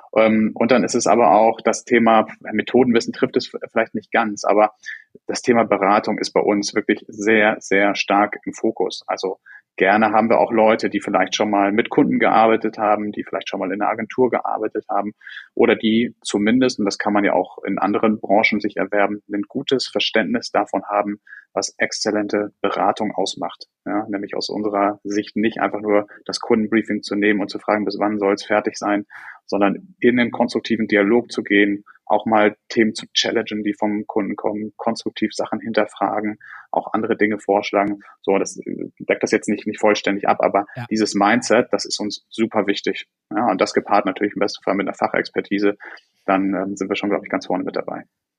Speaker 4: Und dann ist es aber auch das Thema Methodenwissen trifft es vielleicht nicht ganz, aber das Thema Beratung ist bei uns wirklich sehr, sehr stark im Fokus. Also gerne haben wir auch Leute, die vielleicht schon mal mit Kunden gearbeitet haben, die vielleicht schon mal in einer Agentur gearbeitet haben oder die zumindest, und das kann man ja auch in anderen Branchen sich erwerben, ein gutes Verständnis davon haben, was exzellente Beratung ausmacht. Ja, nämlich aus unserer Sicht nicht einfach nur das Kundenbriefing zu nehmen und zu fragen, bis wann soll es fertig sein, sondern in den konstruktiven Dialog zu gehen, auch mal Themen zu challengen, die vom Kunden kommen, konstruktiv Sachen hinterfragen, auch andere Dinge vorschlagen. So, das deckt das jetzt nicht vollständig ab, aber dieses Mindset, das ist uns super wichtig. Ja, und das gepaart natürlich im besten Fall mit einer Fachexpertise, dann sind wir schon, glaube ich, ganz vorne mit dabei.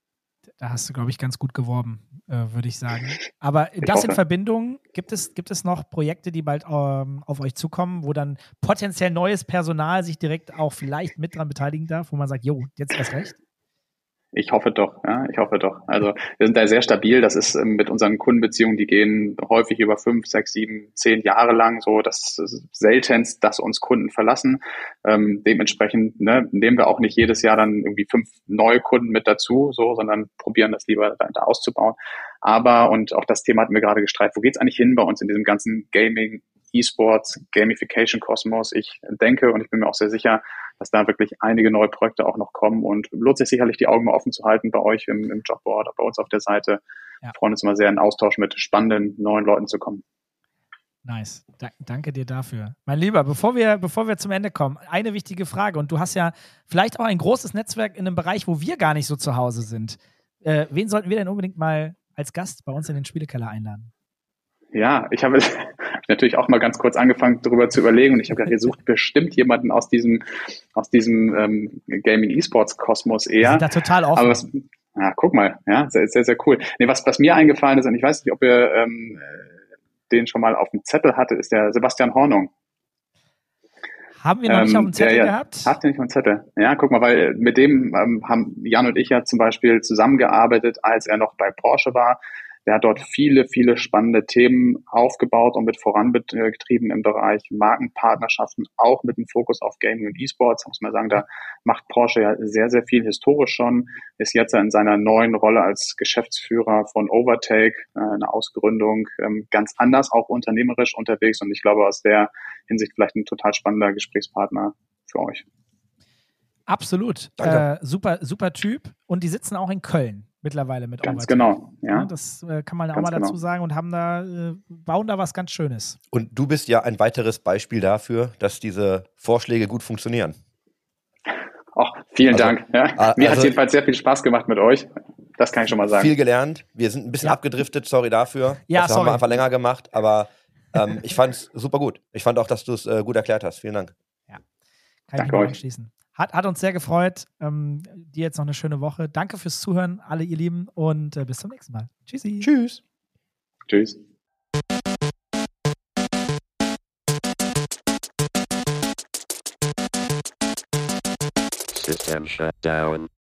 Speaker 2: Da hast du, glaube ich, ganz gut geworben, würde ich sagen. Aber das in Verbindung, gibt es noch Projekte, die bald auf euch zukommen, wo dann potenziell neues Personal sich direkt auch vielleicht mit dran beteiligen darf, wo man sagt, jo, jetzt erst recht?
Speaker 4: Ich hoffe doch, ja, ich hoffe doch. Also wir sind da sehr stabil. Das ist mit unseren Kundenbeziehungen, die gehen häufig über 5, 6, 7, 10 Jahre lang. So, das ist seltenst, dass uns Kunden verlassen. Dementsprechend nehmen wir auch nicht jedes Jahr dann irgendwie 5 neue Kunden mit dazu, so, sondern probieren das lieber da auszubauen. Aber, und auch das Thema hatten wir gerade gestreift, wo geht's eigentlich hin bei uns in diesem ganzen Gaming, E-Sports, Gamification-Kosmos? Ich denke und ich bin mir auch sehr sicher, dass da wirklich einige neue Projekte auch noch kommen und lohnt sich sicherlich die Augen mal offen zu halten bei euch im Jobboard, bei uns auf der Seite. Ja. Wir freuen uns immer sehr, in Austausch mit spannenden neuen Leuten zu kommen.
Speaker 2: Nice. Danke dir dafür. Mein Lieber, bevor wir zum Ende kommen, eine wichtige Frage. Und du hast ja vielleicht auch ein großes Netzwerk in einem Bereich, wo wir gar nicht so zu Hause sind. Wen sollten wir denn unbedingt mal als Gast bei uns in den Spielekeller einladen?
Speaker 4: Ja, ich habe natürlich auch mal ganz kurz angefangen, darüber zu überlegen und ich habe gedacht, ihr sucht bestimmt jemanden aus diesem Gaming-E-Sports-Kosmos eher.
Speaker 2: Sind da total offen.
Speaker 4: Aber guck mal, ja, sehr, sehr, sehr cool. Nee, was mir eingefallen ist, und ich weiß nicht, ob ihr den schon mal auf dem Zettel hatte, ist der Sebastian Hornung.
Speaker 2: Haben wir noch nicht auf dem Zettel gehabt?
Speaker 4: Habt ihr nicht auf dem Zettel? Ja, guck mal, weil mit dem haben Jan und ich ja zum Beispiel zusammengearbeitet, als er noch bei Porsche war. Der hat dort viele, viele spannende Themen aufgebaut und mit vorangetrieben im Bereich Markenpartnerschaften, auch mit dem Fokus auf Gaming und E-Sports. Muss man sagen, da macht Porsche ja sehr, sehr viel historisch schon, ist jetzt in seiner neuen Rolle als Geschäftsführer von Overtake, eine Ausgründung, ganz anders, auch unternehmerisch unterwegs und ich glaube aus der Hinsicht vielleicht ein total spannender Gesprächspartner für euch.
Speaker 2: Absolut. Super, super Typ. Und die sitzen auch in Köln mittlerweile mit
Speaker 4: Ganz
Speaker 2: Overtake.
Speaker 4: Genau, ja.
Speaker 2: Das kann man auch mal dazu sagen und bauen da was ganz Schönes.
Speaker 3: Und du bist ja ein weiteres Beispiel dafür, dass diese Vorschläge gut funktionieren.
Speaker 4: Vielen Dank. Ja. Mir hat es jedenfalls sehr viel Spaß gemacht mit euch. Das kann ich schon mal sagen.
Speaker 3: Viel gelernt. Wir sind ein bisschen abgedriftet, sorry dafür.
Speaker 2: Ja,
Speaker 3: das haben wir einfach länger gemacht, aber ich fand es super gut. Ich fand auch, dass du es gut erklärt hast. Vielen Dank.
Speaker 2: Ja, kann ich nur anschließen. Hat uns sehr gefreut. Dir jetzt noch eine schöne Woche. Danke fürs Zuhören, alle ihr Lieben, und bis zum nächsten Mal. Tschüssi.
Speaker 3: Tschüss.
Speaker 4: Tschüss.
Speaker 1: System shut down.